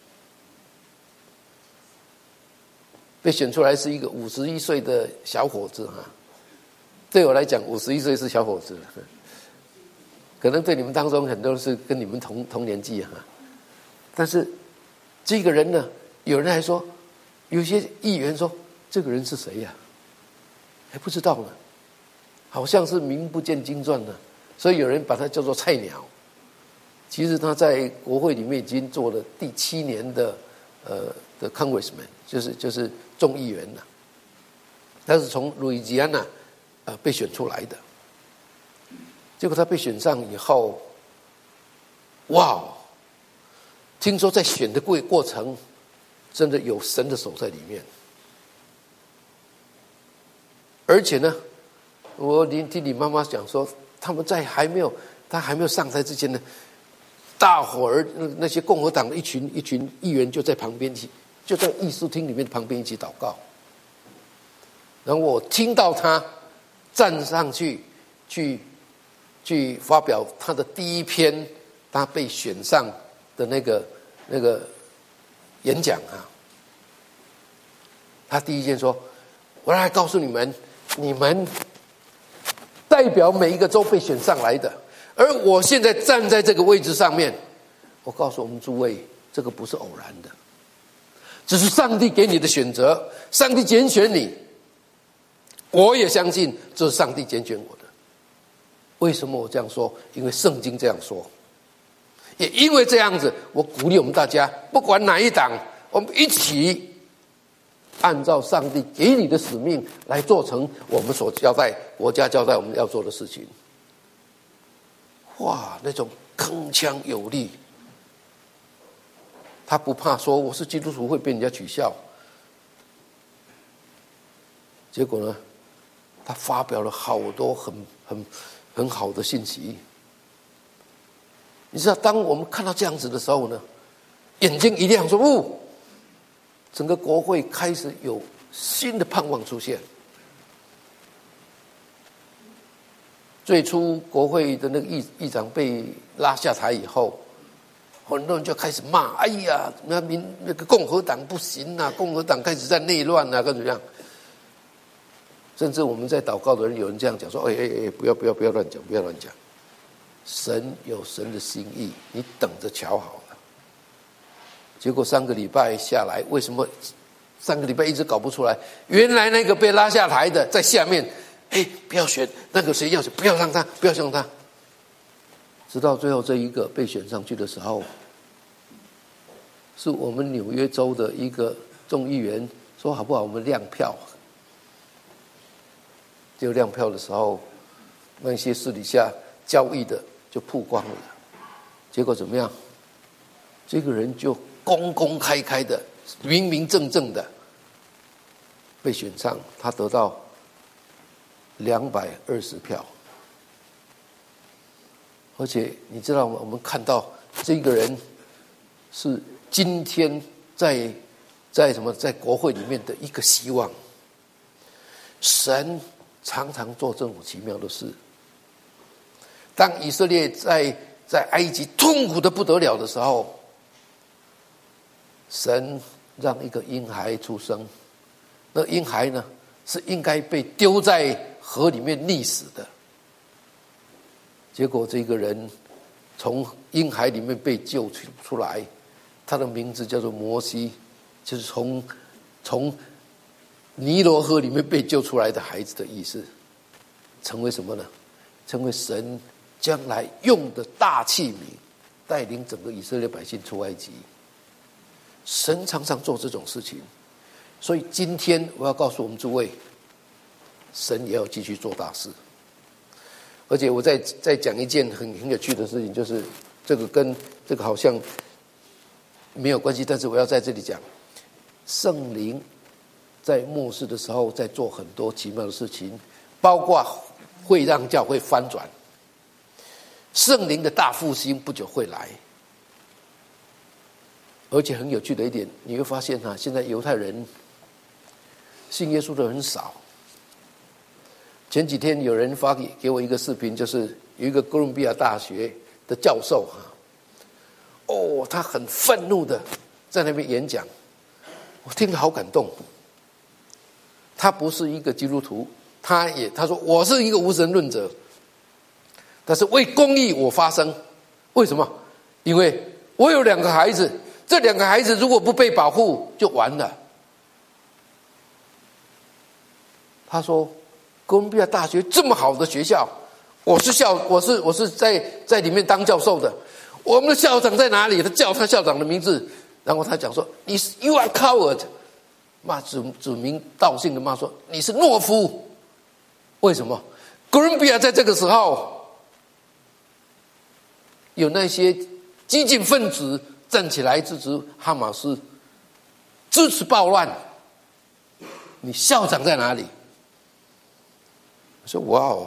被选出来是一个五十一岁的小伙子哈。对我来讲，五十一岁是小伙子了，可能对你们当中很多是跟你们同同年纪哈。但是这个人呢，有人还说，有些议员说这个人是谁呀、啊？还不知道呢，好像是名不见经传呢，所以有人把他叫做菜鸟。其实他在国会里面已经做了第七年的呃的 Congressman， 就是就是众议员了。他是从路易吉安那呃被选出来的。结果他被选上以后，哇！听说在选的过过程，真的有神的手在里面。而且呢，我听听你妈妈讲说，他们在还没有他还没有上台之前呢，大伙儿那些共和党的一群一群议员就在旁边一起，就在议事厅里面旁边一起祷告。然后我听到他站上去去去发表他的第一篇，他被选上的那个那个演讲啊，他第一件说：“我来告诉你们，你们代表每一个州被选上来的，而我现在站在这个位置上面，我告诉我们诸位，这个不是偶然的， 这是上帝给你的选择，上帝拣选你。我也相信这是上帝拣选我的。为什么我这样说？因为圣经这样说。也因为这样子，我鼓励我们大家，不管哪一党，我们一起按照上帝给你的使命来做成我们所交代国家交代我们要做的事情。哇，那种铿锵有力，他不怕说我是基督徒会被人家取笑。结果呢，他发表了好多很很很好的信息。你知道，当我们看到这样子的时候呢，眼睛一亮，说：“哦，整个国会开始有新的盼望出现。”最初国会的那个议议长被拉下台以后，很多人就开始骂：“哎呀，那民那个共和党不行啊，共和党开始在内乱啊，怎么样？”甚至我们在祷告的人，有人这样讲说：“哎哎哎，不要不要不要乱讲，不要乱讲。神有神的心意，你等着瞧好了。”结果三个礼拜下来，为什么三个礼拜一直搞不出来？原来那个被拉下台的在下面，哎，不要选那个谁要选，不要让他，不要让他。直到最后这一个被选上去的时候，是我们纽约州的一个众议员说：“好不好？我们亮票。”就亮票的时候，那些私底下交易的就曝光了。结果怎么样？这个人就公公开开的、明明正正的被选上，他得到两百二十票。而且你知道吗？我们看到这个人是今天在在什么在国会里面的一个希望。神常常做这种奇妙的事。当以色列在在埃及痛苦的不得了的时候，神让一个婴孩出生。那婴孩呢，是应该被丢在河里面溺死的。结果这个人从婴孩里面被救出来，他的名字叫做摩西，就是从从尼罗河里面被救出来的孩子的意思。成为什么呢？成为神将来用的大器皿，带领整个以色列百姓出埃及。神常常做这种事情，所以今天我要告诉我们诸位，神也要继续做大事。而且我再再讲一件很很有趣的事情，就是这个跟这个好像没有关系，但是我要在这里讲，圣灵在末世的时候在做很多奇妙的事情，包括会让教会翻转。圣灵的大复兴不久会来。而且很有趣的一点，你会发现啊，现在犹太人信耶稣的很少。前几天有人发给给我一个视频，就是有一个哥伦比亚大学的教授啊，哦，他很愤怒的在那边演讲，我听得好感动。他不是一个基督徒，他也他说我是一个无神论者，但是为公义我发声。为什么？因为我有两个孩子，这两个孩子如果不被保护就完了。他说哥伦比亚大学这么好的学校，我是校我是我是在在里面当教授的，我们的校长在哪里？他叫他校长的名字，然后他讲说你是 you are coward， 骂指指名道姓的骂说你是懦夫。为什么？哥伦比亚在这个时候有那些激进分子站起来支持哈马斯，支持暴乱，你校长在哪里？我说哇哦，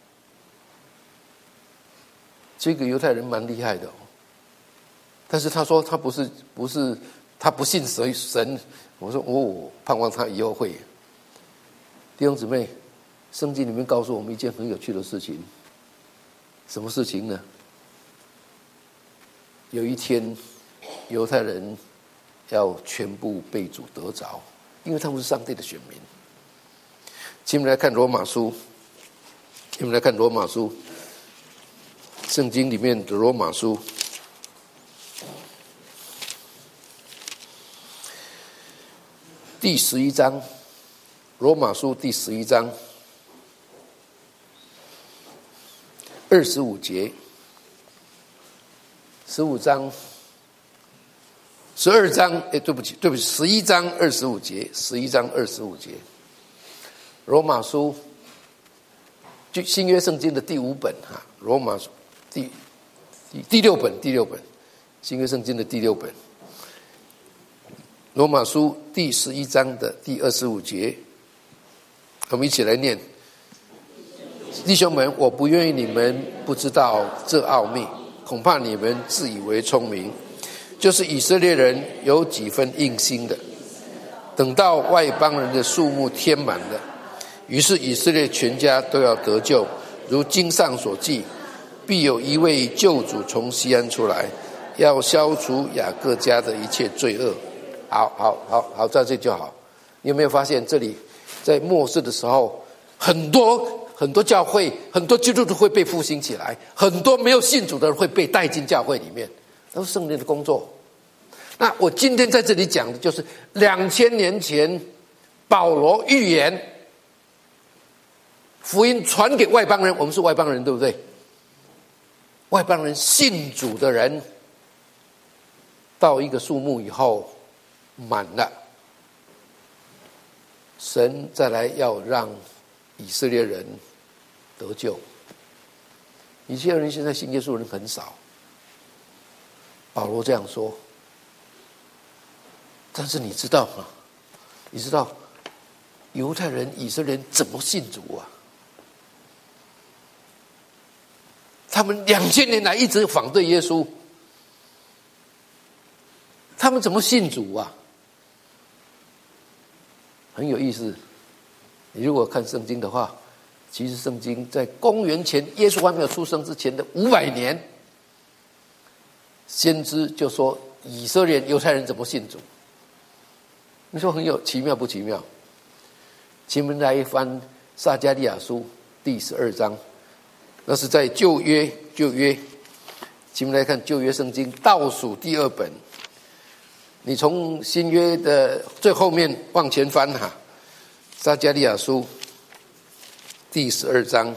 这个犹太人蛮厉害的哦。但是他说他不是不是他不信神。我说哦，盼望他以后会。弟兄姊妹，圣经里面告诉我们一件很有趣的事情。什么事情呢？有一天犹太人要全部被主得着，因为他们是上帝的选民。请我们来看罗马书，我们来看罗马书，圣经里面的罗马书第十一章，罗马书第十一章二十五节，十五章，十二章，哎，对不起，对不起，十一章二十五节，十一章二十五节，罗马书，就新约圣经的第五本哈，罗马书第第第六本，第六本，新约圣经的第六本。罗马书第十一章的第二十五节，我们一起来念：弟兄们，我不愿意你们不知道这奥秘，恐怕你们自以为聪明。就是以色列人有几分硬心的，等到外邦人的数目填满了，于是以色列全家都要得救。如经上所记，必有一位救主从西安出来，要消除雅各家的一切罪恶。好好好好，在这就好。你有没有发现，这里在末世的时候，很多很多教会，很多基督徒会被复兴起来，很多没有信主的人会被带进教会里面，都是圣灵的工作。那我今天在这里讲的就是两千年前保罗预言福音传给外邦人，我们是外邦人，对不对？外邦人信主的人到一个数目以后满了，神再来要让以色列人得救。以色列人现在信耶稣人很少，保罗这样说。但是你知道吗？你知道犹太人、以色列人怎么信主啊？他们两千年来一直反对耶稣，他们怎么信主啊？很有意思。你如果看圣经的话，其实圣经在公元前耶稣还没有出生之前的五百年，先知就说以色列犹太人怎么信主。你说很有奇妙不奇妙？请我们来翻撒迦利亚书第十二章，那是在旧约旧约，请我们来看旧约圣经倒数第二本。你从新约的最后面往前翻哈，撒迦利亚书第十二章，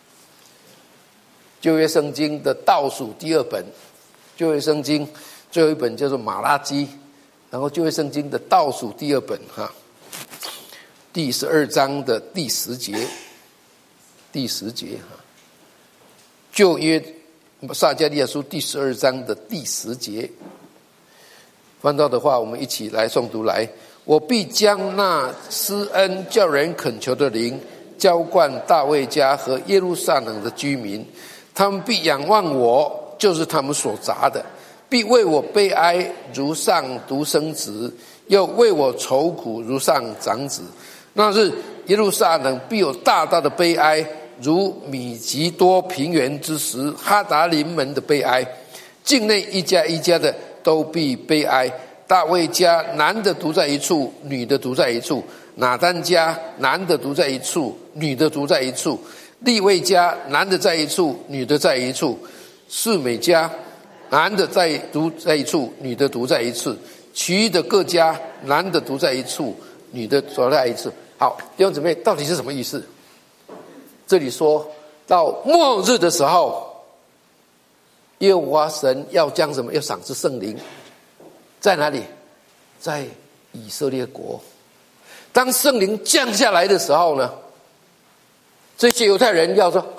旧约圣经的倒数第二本，旧约圣经最后一本叫做马拉基，然后旧约圣经的倒数第二本哈，第十二章的第十节，第十节哈，旧约撒迦利亚书第十二章的第十节。翻到的话，我们一起来诵读来。我必将那施恩叫人恳求的灵浇灌大卫家和耶路撒冷的居民，他们必仰望我，就是他们所砸的，必为我悲哀如上独生子，又为我愁苦如上长子。那日耶路撒冷必有大大的悲哀，如米吉多平原之时哈达林门的悲哀，境内一家一家的都必悲哀。大卫家男的独在一处，女的独在一处；拿单家男的独在一处，女的独在一处；利未家男的在一处，女的在一处；示每家男的在独在一处，女的独在一处；其余的各家男的独在一处，女的独在一处。好，弟兄姊妹，到底是什么意思？这里说到末日的时候，耶和华神要将什么？要赏赐圣灵。在哪里？在以色列国。当圣灵降下来的时候呢，这些犹太人要说啊，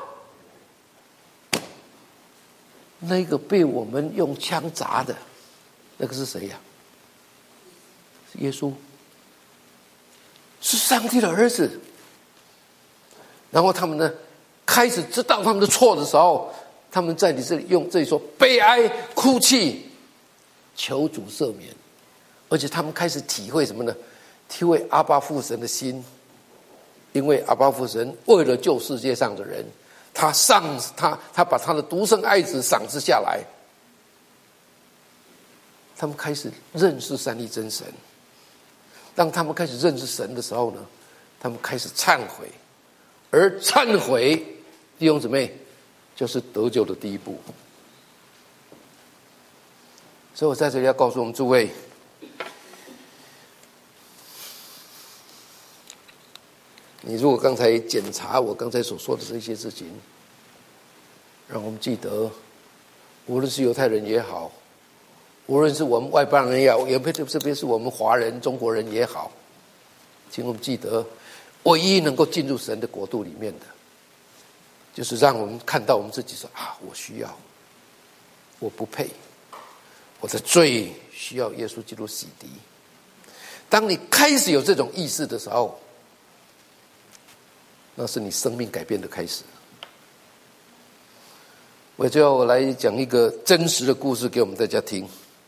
那个被我们用枪砸的那个是谁呀？是耶稣，是上帝的儿子。然后他们呢开始知道他们的错的时候，他们在你这里用这里说悲哀哭泣求主赦免，而且他们开始体会什么呢？体会阿爸父神的心，因为阿爸父神为了救世界上的人，他上他他把他的独生爱子赏赐下来。他们开始认识三一真神。当他们开始认识神的时候呢，他们开始忏悔，而忏悔，弟兄姊妹，就是得救的第一步。所以我在这里要告诉我们诸位， 你如果刚才检查我刚才所说的这些事情，让我们记得，无论是犹太人也好，无论是我们外邦人也好，也不特别是我们华人、中国人也好，请我们记得，唯一能够进入神的国度里面的，就是让我们看到我们自己说啊，我需要，我不配，我的罪需要耶稣基督洗涤。当你开始有这种意识的时候，那是你生命改变的开始。我就要来讲一个真实的故事给我们大家听。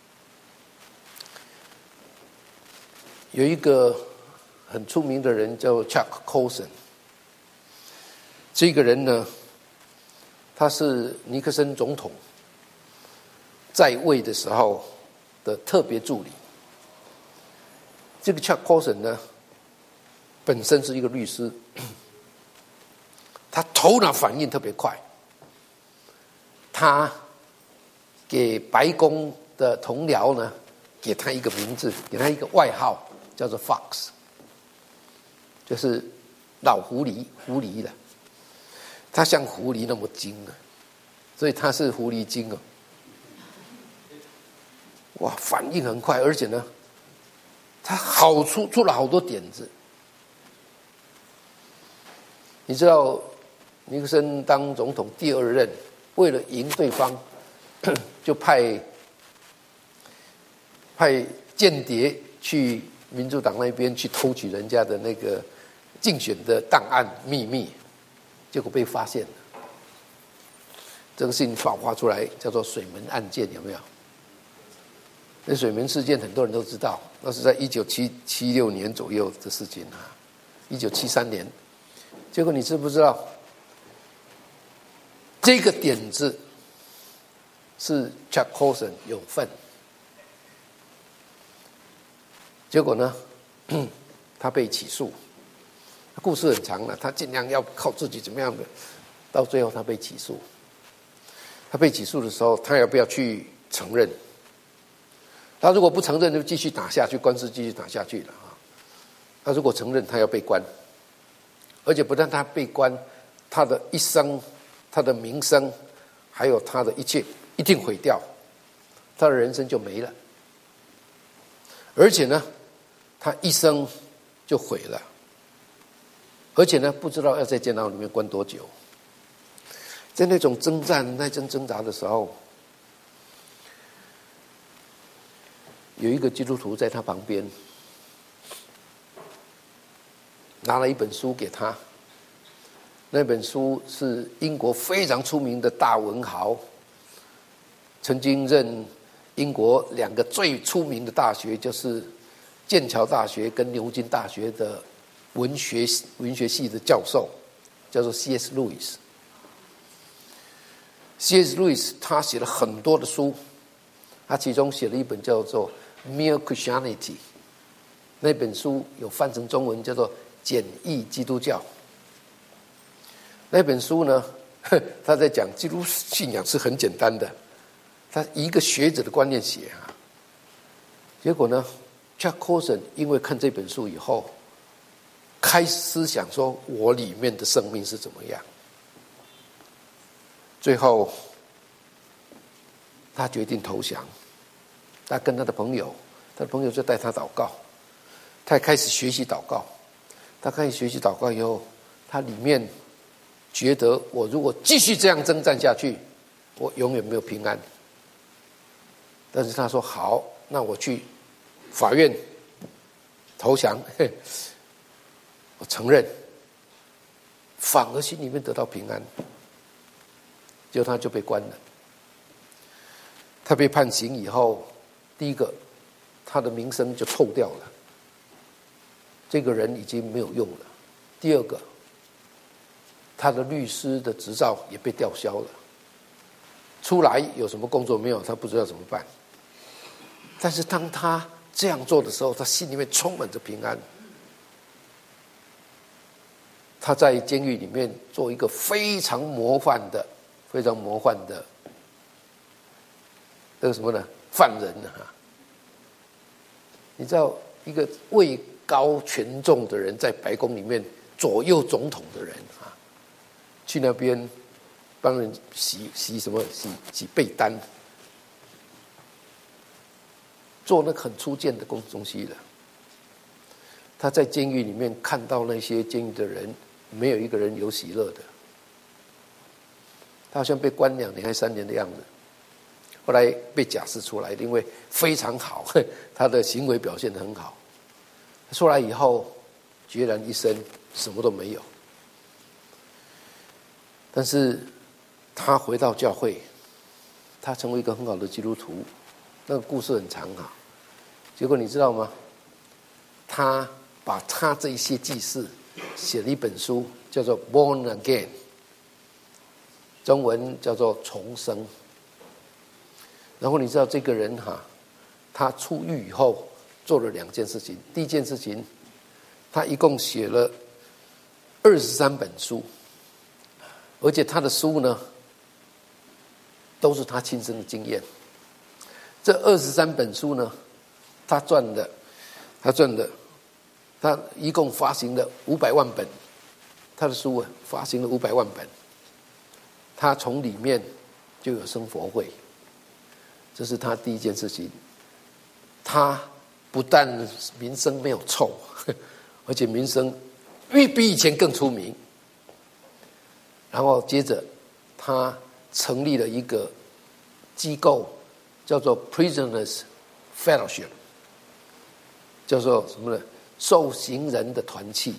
有一个很出名的人叫 Chuck Colson， 这个人呢，他是尼克森总统在位的时候的特别助理。这个 Chuck Colson 呢，本身是一个律师，他头脑反应特别快。他给白宫的同僚呢，给他一个名字，给他一个外号，叫做 Fox， 就是老狐狸，狐狸的。他像狐狸那么精啊，所以他是狐狸精哦。哇，反应很快，而且呢，他好出出了好多点子。你知道，尼克森当总统第二任，为了赢对方，就派派间谍去民主党那边去偷取人家的那个竞选的档案秘密，结果被发现了。这个事情爆发出来，叫做水门案件，有没有？那水门事件很多人都知道，那是在一九七六年左右的事情啊，一九七三年。结果你知不知道？这个点子是 Chuck Colson 有份，结果呢，他被起诉。故事很长了，他尽量要靠自己怎么样的，到最后他被起诉。他被起诉的时候，他要不要去承认？他如果不承认，就继续打下去，官司继续打下去了啊。他如果承认，他要被关，而且不但他被关，他的一生。他的名声，还有他的一切，一定毁掉，他的人生就没了。而且呢，他一生就毁了，而且呢，不知道要在监牢里面关多久。在那种征战、那种挣扎的时候，有一个基督徒在他旁边，拿了一本书给他。那本书是英国非常出名的大文豪，曾经任英国两个最出名的大学，就是剑桥大学跟牛津大学的文学文学系的教授，叫做 C S Lewis。C S Lewis 他写了很多的书，他其中写了一本叫做《Mere Christianity》，那本书有翻成中文叫做《简易基督教》。那本书呢，他在讲基督信仰是很简单的，他以一个学者的观念写啊。结果呢 ，Chuck Colson 因为看这本书以后，开始思想说我里面的生命是怎么样。最后，他决定投降。他跟他的朋友，他的朋友就带他祷告，他也开始学习祷告。他开始学习祷告以后，他里面觉得我如果继续这样征战下去，我永远没有平安。但是他说好，那我去法院投降，我承认，反而心里面得到平安。结果他就被关了。他被判刑以后，第一个，他的名声就臭掉了，这个人已经没有用了。第二个，他的律师的执照也被吊销了，出来有什么工作没有，他不知道怎么办。但是当他这样做的时候，他心里面充满着平安。他在监狱里面做一个非常模范的、非常模范的那个什么呢？犯人啊！你知道，一个位高权重的人在白宫里面， 左右总统的人啊，去那边帮人洗洗什么洗洗被单，做那个很粗贱的工东西的。他在监狱里面看到那些监狱的人，没有一个人有喜乐的。他好像被关两年还三年的样子，后来被假释出来，因为非常好，他的行为表现得很好。出来以后，孑然一身，什么都没有。但是他回到教会，他成为一个很好的基督徒。那个故事很长啊，结果你知道吗？他把他这一些记事写了一本书，叫做《Born Again》，中文叫做重生。然后你知道这个人哈，他出狱以后做了两件事情。第一件事情，他一共写了二十三本书，而且他的书呢，都是他亲身的经验。这二十三本书呢，他赚的，他赚的，他一共发行了五百万本，他的书啊，发行了五百万本。他从里面就有生活会，这是他第一件事情。他不但名声没有臭，而且名声比以前更出名。然后接着他成立了一个机构，叫做 Prisoners Fellowship， 叫做什么呢？受刑人的团契。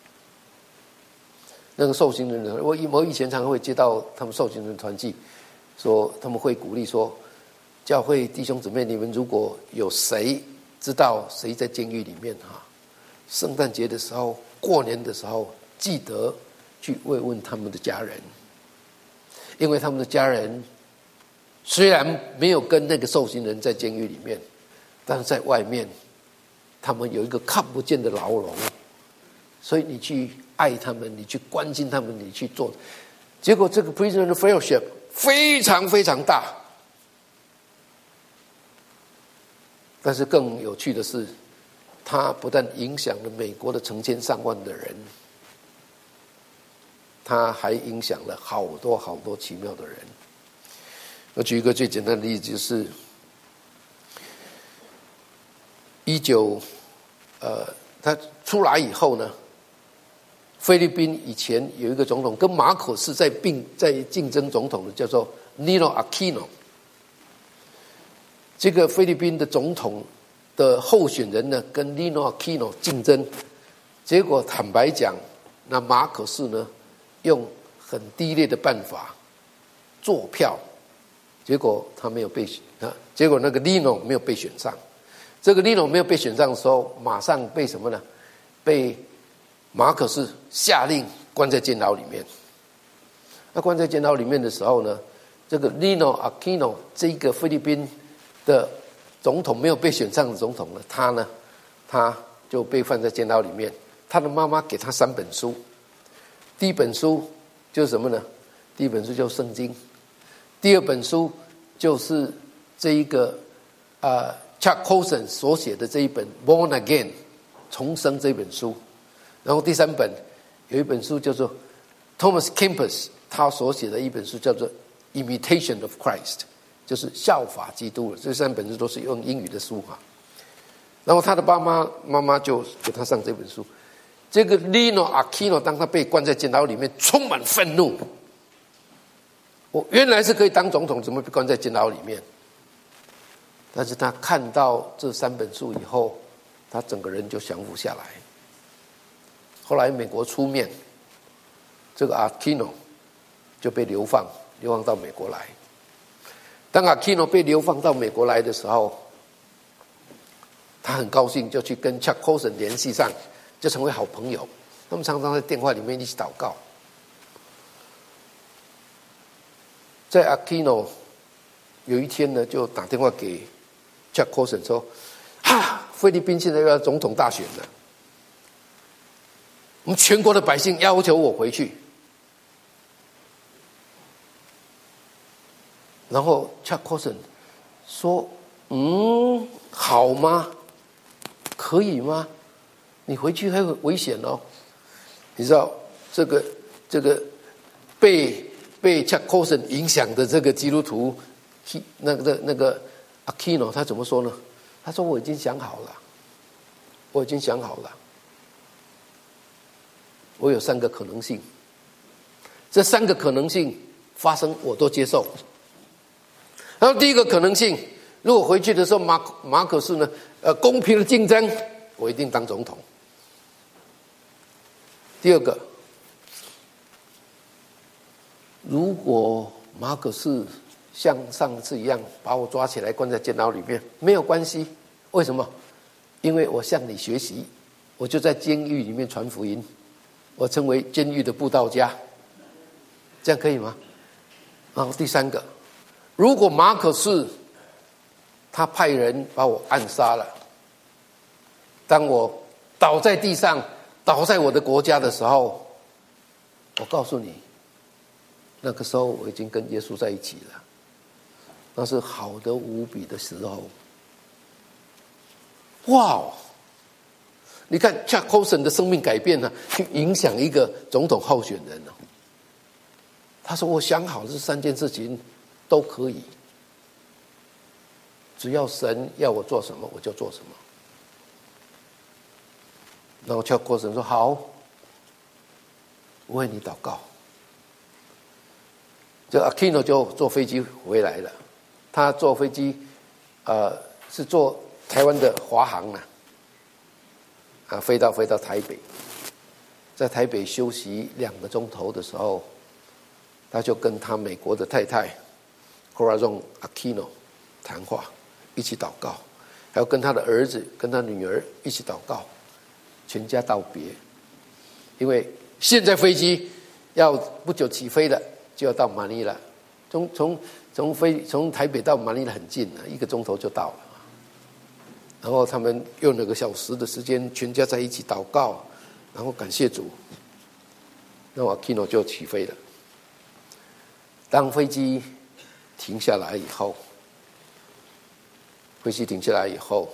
那个受刑人的，我我以前常常会接到他们受刑人团契，说他们会鼓励说，教会弟兄姊妹，你们如果有谁知道谁在监狱里面哈，圣诞节的时候、过年的时候，记得去慰问他们的家人，因为他们的家人虽然没有跟那个受刑人在监狱里面，但是在外面，他们有一个看不见的牢笼，所以你去爱他们，你去关心他们，你去做。结果这个 Prisoner Fellowship 非常非常大，但是更有趣的是，它不但影响了美国的成千上万的人，它还影响了好多好多奇妙的人。我举一个最简单的例子，就是一九呃，他出来以后呢，菲律宾以前有一个总统跟马可斯在并在竞争总统的，叫做 Nino Aquino。这个菲律宾的总统的候选人呢，跟 Nino Aquino 竞争，结果坦白讲，那马可斯呢，用很低劣的办法做票，结果他没有被选啊，结果那个 Nino 没有被选上。这个 Nino 没有被选上的时候，马上被什么呢？被马可斯下令关在监牢里面。那关在监牢里面的时候呢，这个 Nino Aquino 这个菲律宾的总统没有被选上的总统呢，他呢，他就被放在监牢里面。他的妈妈给他三本书，第一本书就是什么呢？第一本书就是圣经，第二本书就是这一个呃 Chuck Colson 所写的这一本 Born Again 重生这本书，然后第三本有一本书叫做 Thomas Kempis 他所写的一本书叫做 Imitation of Christ， 就是效法基督。这三本书都是用英语的书哈。然后他的爸妈妈妈就给他上这本书。这个 Nino Aquino 当他被关在监牢里面，充满愤怒。我原来是可以当总统，怎么被关在监牢里面？但是他看到这三本书以后，他整个人就降服下来。后来美国出面，这个 Aquino 就被流放，流放到美国来。当 Aquino 被流放到美国来的时候，他很高兴，就去跟 Chuck Colson 联系上，就成为好朋友。他们常常在电话里面一起祷告。在 Aquino 有一天呢，就打电话给 Chuck Colson 说：“哈，菲律宾现在要总统大选了，我们全国的百姓要求我回去。”然后 Chuck Colson 说：“嗯，好吗？可以吗？你回去会危险哦。” 你知道这个这个被被 Chuck Colson 影响的这个基督徒，那个那个 Aquino 他怎么说呢？他说我已经想好了，我已经想好了，我有三个可能性，这三个可能性发生我都接受。然后第一个可能性，如果回去的时候马马可斯呢，呃，公平的竞争，我一定当总统。第二个，如果马可斯像上次一样把我抓起来关在监牢里面，没有关系。为什么？因为我向你学习，我就在监狱里面传福音，我成为监狱的布道家，这样可以吗？然后第三个，如果马可斯他派人把我暗杀了，当我倒在地上，倒在我的国家的时候，我告诉你，那个时候我已经跟耶稣在一起了，那是好的无比的时候。哇！你看 Chuck Colson 的生命改变呢，去影响一个总统候选人呢。他说：“我想好这三件事情都可以，只要神要我做什么，我就做什么。”然后 Chuck Colson 说：“好，我为你祷告。”这 Aquino 就坐飞机回来了。他坐飞机，呃，是坐台湾的华航啊，啊，飞到飞到台北，在台北休息两个钟头的时候，他就跟他美国的太太 Corazon Aquino 谈话，一起祷告，还有跟他的儿子、跟他女儿一起祷告，全家道别。因为现在飞机要不久起飞了，就要到马尼拉，从从从飞从台北到马尼拉很近了，一个钟头就到了。然后他们用了个小时的时间，全家在一起祷告，然后感谢主。那么 Aquino 就起飞了。当飞机停下来以后，飞机停下来以后，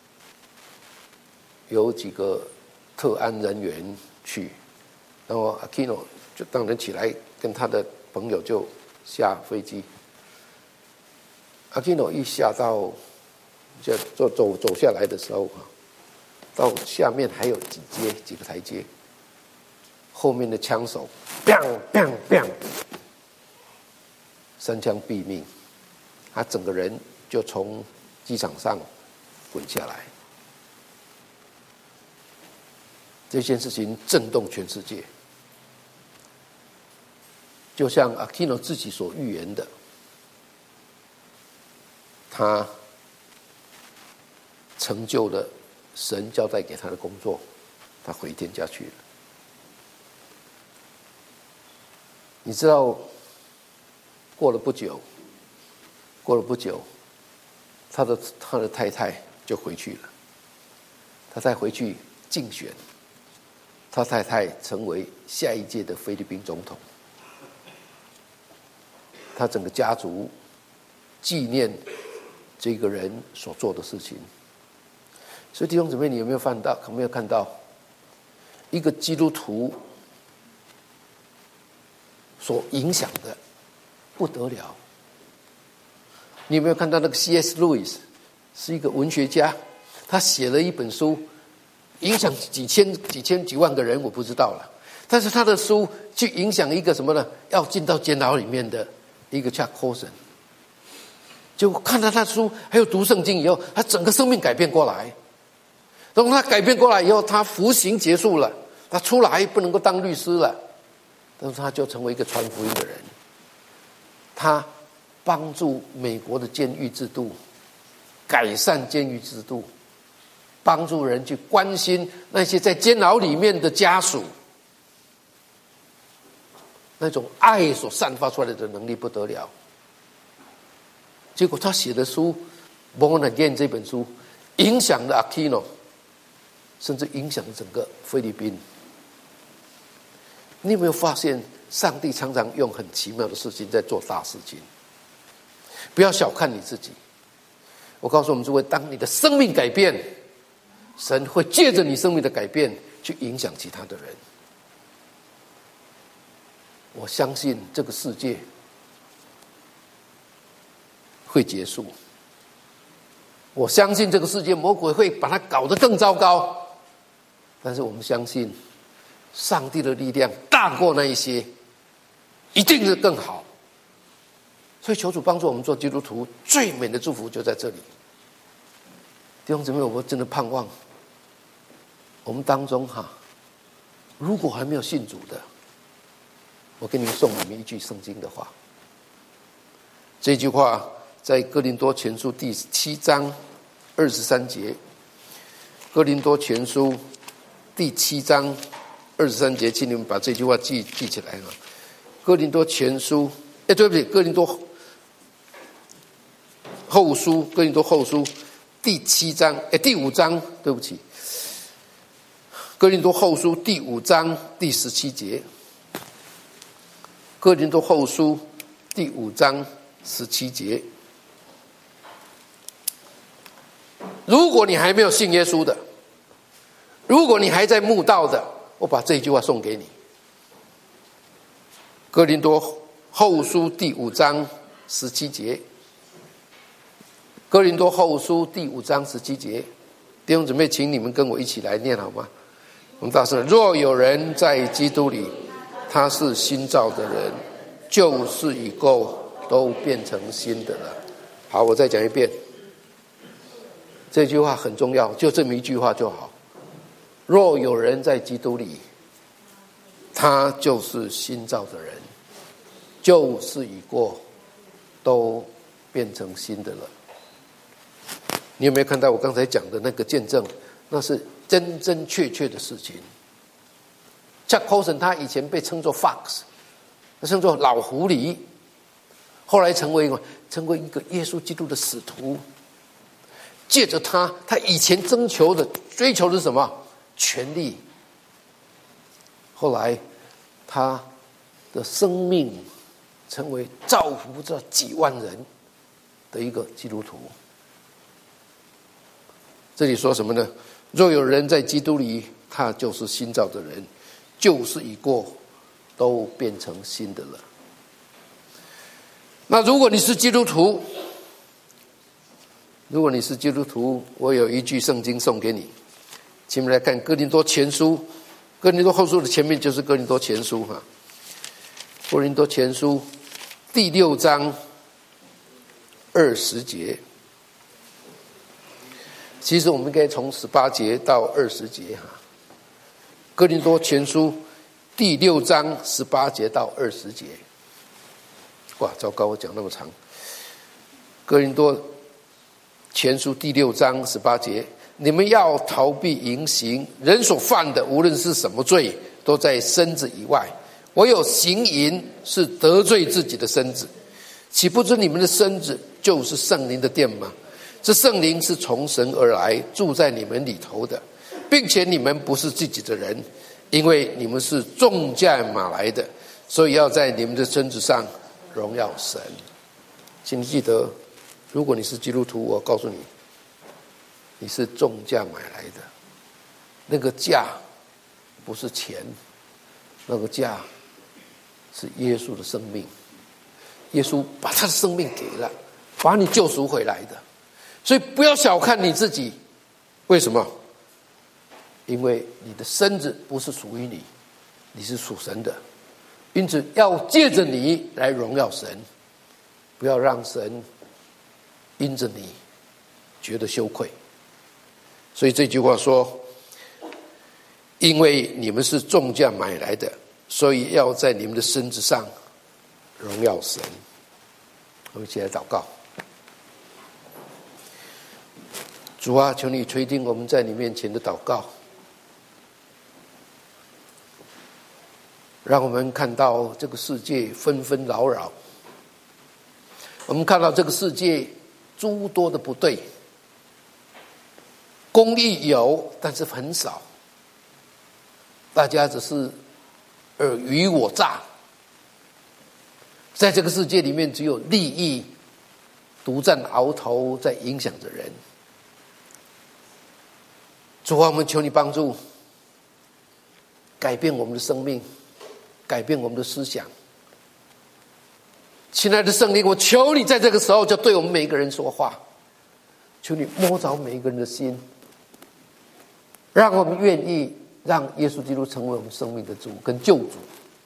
有几个特安人员去，然后 Aquino 就当然起来跟他的朋友就下飞机。Aquino 一下到就走走走下来的时候啊，到下面还有几阶几个台阶，后面的枪手 bang bang bang 三枪毙命，他整个人就从机场上滚下来。这件事情震动全世界，就像 Aquino 自己所预言的，他成就了神交代给他的工作，他回天家去了。你知道，过了不久，过了不久，他的他的太太就回去了，他再回去竞选，他太太成为下一届的菲律宾总统。他整个家族纪念这个人所做的事情。所以弟兄姊妹，你有没有看到？有没有看到一个基督徒所影响的不得了？你有没有看到那个 C S Lewis 是一个文学家，他写了一本书，影响几千、几千、几万个人，我不知道了。但是他的书去影响一个什么呢？要进到监牢里面的一个 Chuck Colson， 就看到他的书，还有读圣经以后，他整个生命改变过来。等他改变过来以后，他服刑结束了，他出来不能够当律师了，但是他就成为一个传福音的人。他帮助美国的监狱制度，改善监狱制度，帮助人去关心那些在监牢里面的家属，那种爱所散发出来的能力不得了。结果他写的书《Born Again》这本书影响了 Aquino， 甚至影响整个菲律宾。你有没有发现，上帝常常用很奇妙的事情在做大事情？不要小看你自己。我告诉我们诸位，当你的生命改变，神会借着你生命的改变去影响其他的人。 我相信这个世界会结束，我相信这个世界魔鬼会把它搞得更糟糕，但是我们相信上帝的力量大过那一些，一定是更好。所以求主帮助我们做基督徒，最美的祝福就在这里。弟兄姊妹，我真的盼望我们当中哈，如果还没有信主的，我给你们送你们一句圣经的话。这句话在哥林多前书第七章二十三节，哥林多前书第七章二十三节，请你们把这句话记记起来啊。哥林多前书，哎，对不起，哥林多后书，哥林多后书第七章，哎，第五章，对不起，哥林多后书第五章第十七节，哥林多后书第五章十七节。如果你还没有信耶稣的，如果你还在慕道的，我把这句话送给你。哥林多后书第五章十七节，哥林多后书第五章十七节，弟兄姊妹，请你们跟我一起来念好吗？我们大声：若有人在基督里，他是新造的人，旧事已过，都变成新的了。好，我再讲一遍，这句话很重要，就这么一句话就好。若有人在基督里，他就是新造的人，旧事已过，都变成新的了。你有没有看到我刚才讲的那个见证？那是真真确确的事情。Chuck Colson 他以前被称作 Fox， 他称作老狐狸，后来成为一个成为一个耶稣基督的使徒。借着他，他以前征求的追求的是什么？权力。后来他的生命成为造福这几万人的一个基督徒。这里说什么呢？若有人在基督里，他就是新造的人，旧事已过，都变成新的了。那如果你是基督徒，如果你是基督徒，我有一句圣经送给你，请我们来看哥林多前书，哥林多后书的前面就是哥林多前书哈。哥林多前书第六章二十节，其实我们应该从十八节到二十节哈。哥林多前书第六章十八节到二十节，哇，糟糕，我讲那么长。哥林多前书第六章十八节，你们要逃避淫行，人所犯的无论是什么罪，都在身子以外。唯有行淫是得罪自己的身子，岂不知你们的身子就是圣灵的殿吗？这圣灵是从神而来，住在你们里头的，并且你们不是自己的人，因为你们是重价买来的，所以要在你们的身子上荣耀神。请你记得，如果你是基督徒，我告诉你，你是重价买来的，那个价不是钱，那个价是耶稣的生命。耶稣把他的生命给了，把你救赎回来的。所以不要小看你自己，为什么？因为你的身子不是属于你，你是属神的，因此要借着你来荣耀神，不要让神因着你觉得羞愧。所以这句话说，因为你们是重价买来的，所以要在你们的身子上荣耀神。我们一起来祷告。主啊，求你垂听我们在你面前的祷告，让我们看到这个世界纷纷扰扰，我们看到这个世界诸多的不对，公义有，但是很少，大家只是尔虞我诈，在这个世界里面只有利益独占鳌头在影响着人。主啊，我们求你帮助，改变我们的生命，改变我们的思想， 亲爱的圣灵，我求你在这个时候就对我们每一个人说话，求你摸着每一个人的心，让我们愿意让耶稣基督成为我们生命的主跟救主。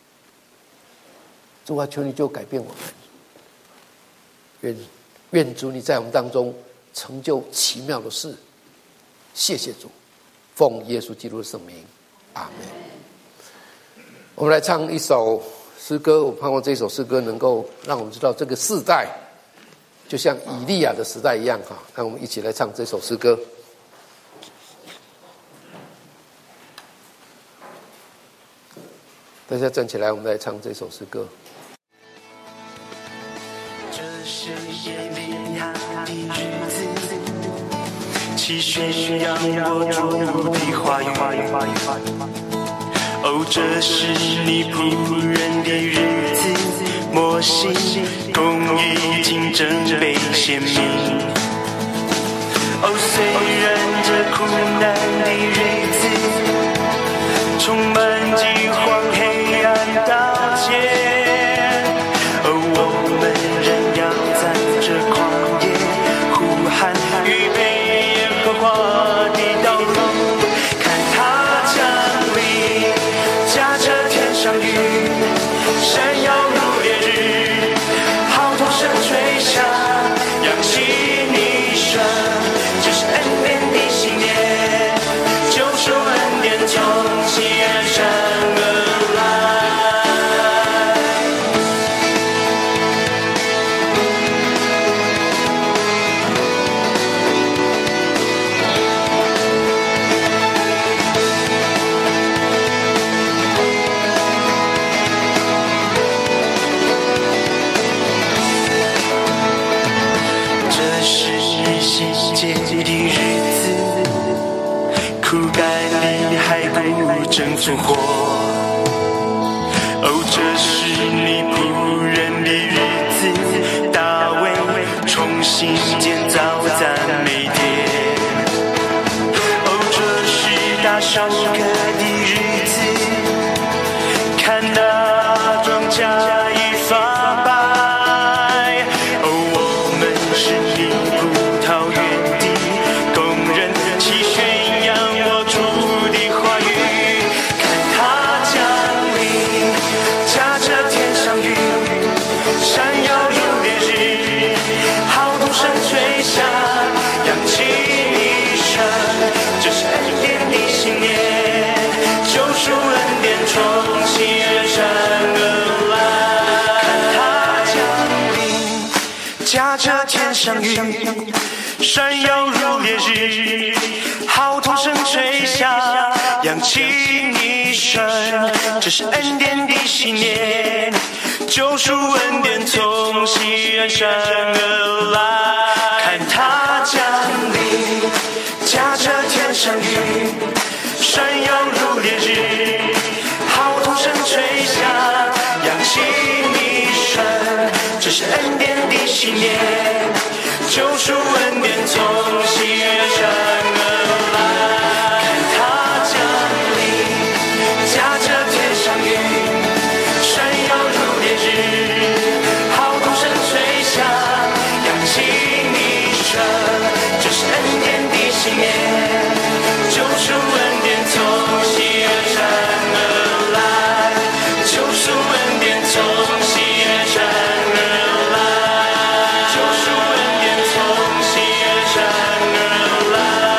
主啊，求你就改变我们，愿愿主你在我们当中成就奇妙的事。谢谢主，奉耶稣基督的圣名，阿们。我们来唱一首诗歌，我盼望这首诗歌能够让我们知道这个世代就像以利亚的时代一样哈。让我们一起来唱这首诗歌。大家站起来，我们来唱这首诗歌。 这是耶利亚的日子，其宣扬我主的话语。哦，这是你仆人的日子，摩西公义竞争被显明。哦，虽然这苦难的日子充满饥荒黑暗刀剑，哦，我们仍要在这旷野呼喊，预备耶和华的道路，看他降临，驾着天上云，闪耀如烈日，好同声吹响，扬起你声，这是恩典的新年，救赎恩典从西安山而来。这是新节的日子，苦干的骸骨正复活。哦，这是你仆人的日子，大卫重新建造赞美殿。哦，这是大收割的日子，看那庄稼已发白。哦，我们是你葡萄园的工人，齐宣扬我主的话语，看他降临，驾着天上云，闪耀如烈日，好同声吹响，扬起你声，这是恩典的新年，救赎恩典从西安山而来，看他降临，驾着天上云，闪耀如烈日，好同声吹响，扬起你声，这是恩典的新年，救赎恩典从西安山而来，看他降临，驾着天上云，闪耀如烈日，好同声吹响，扬起你声，这是恩典的新年，救赎恩典从西安山而来，看他降临，驾着天上云，闪耀如烈日，好同声吹响，扬起你声，这是恩典的新年，救赎恩典从西安山而来，救赎恩典从西安山而来，救赎恩典从西安山而来。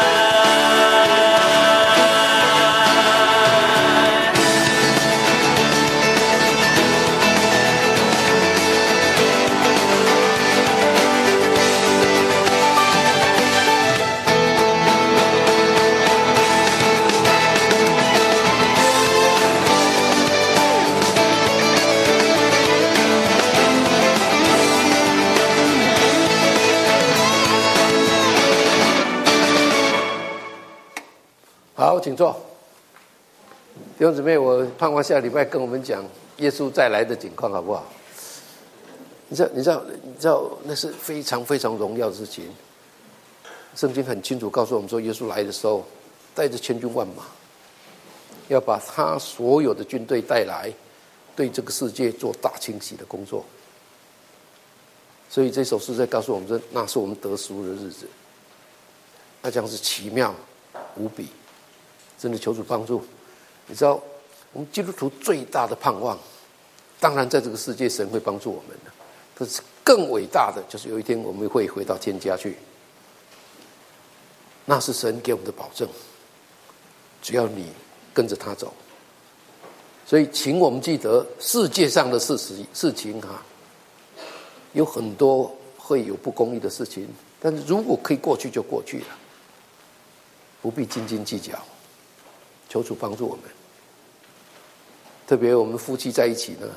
好，请坐。弟兄姊妹，我盼望下礼拜跟我们讲耶稣再来的景况，好不好？你知道，你知道，你知道，那是非常非常荣耀的事情。圣经很清楚告诉我们说，耶稣来的时候，带着千军万马，要把他所有的军队带来，对这个世界做大清洗的工作。 所以这首诗在告诉我们说，那是我们得赎的日子，那将是奇妙无比，真的求主帮助。你知道，我们基督徒最大的盼望，当然在这个世界神会帮助我们的，可是更伟大的就是有一天我们会回到天家去，那是神给我们的保证，只要你跟着他走。所以请我们记得，世界上的事实事情哈、啊，有很多会有不公义的事情，但是如果可以过去就过去了，不必斤斤计较。求主帮助我们，特别我们夫妻在一起呢，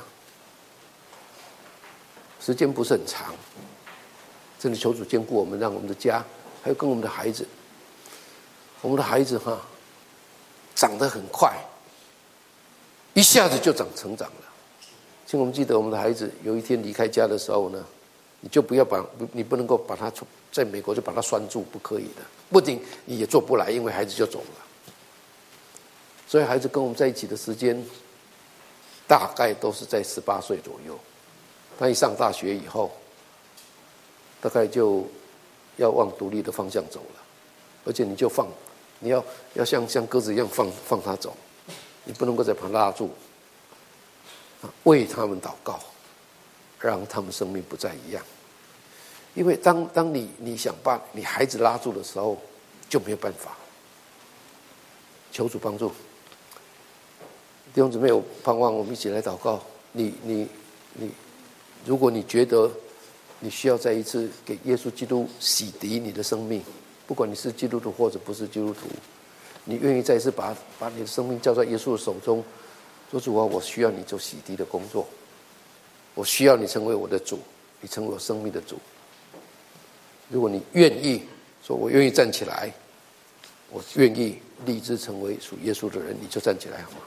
时间不是很长，真的求主兼顾我们，让我们的家还有跟我们的孩子，我们的孩子哈长得很快，一下子就长成长了。请我们记得，我们的孩子有一天离开家的时候呢，你就不要把你不能够把他在美国就把他拴住，不可以的，不仅你也做不来，因为孩子就走了。所以孩子跟我们在一起的时间，大概都是在十八岁左右。他一上大学以后，大概就要往独立的方向走了，而且你就放，你要要像像鸽子一样放放他走，你不能够再把他拉住，为他们祷告，让他们生命不再一样。因为当当你你想把你孩子拉住的时候，就没有办法。求主帮助。弟兄姊妹，我盼望我们一起来祷告。你你你，如果你觉得你需要再一次给耶稣基督洗涤你的生命，不管你是基督徒或者不是基督徒，你愿意再一次把把你的生命交在耶稣的手中，说主啊，我需要你做洗涤的工作，我需要你成为我的主，你成为我生命的主。如果你愿意说，我愿意站起来，我愿意立志成为属耶稣的人，你就站起来好吗？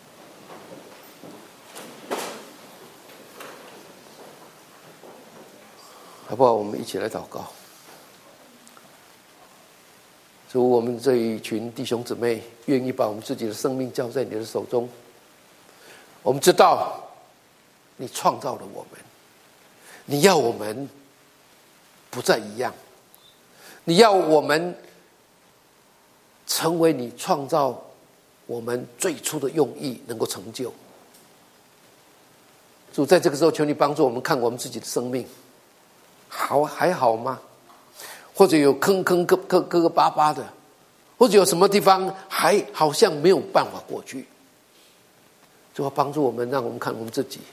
好不好？我们一起来祷告。主，我们这一群弟兄姊妹愿意把我们自己的生命交在你的手中。我们知道你创造了我们，你要我们不再一样，你要我们成为你创造我们最初的用意能够成就。主，在这个时候求你帮助我们看我们自己的生命好还好吗？或者有坑坑磕磕磕磕巴巴的，或者有什么地方还好像没有办法过去。主要帮助我们，让我们看我们自己。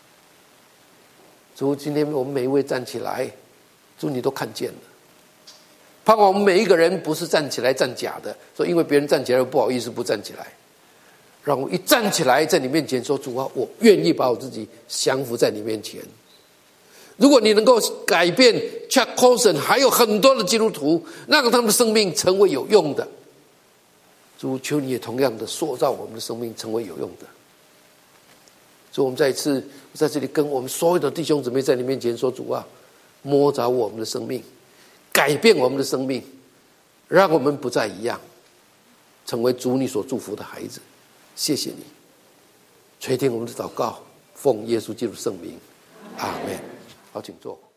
主，今天我们每一位站起来，主你都看见了。盼望我们每一个人不是站起来站假的，说因为别人站起来不好意思不站起来，让我一站起来在你面前说，主啊，我愿意把我自己降服在你面前。如果你能够改变 Chuck Colson 还有很多的基督徒，让他们的生命成为有用的，主求你也同样的塑造我们的生命成为有用的。所以我们再一次在这里跟我们所有的弟兄姊妹在你面前说，主啊，摸着我们的生命，改变我们的生命，让我们不再一样，成为主你所祝福的孩子。谢谢你垂听我们的祷告，奉耶稣基督圣名，阿们。好，请坐。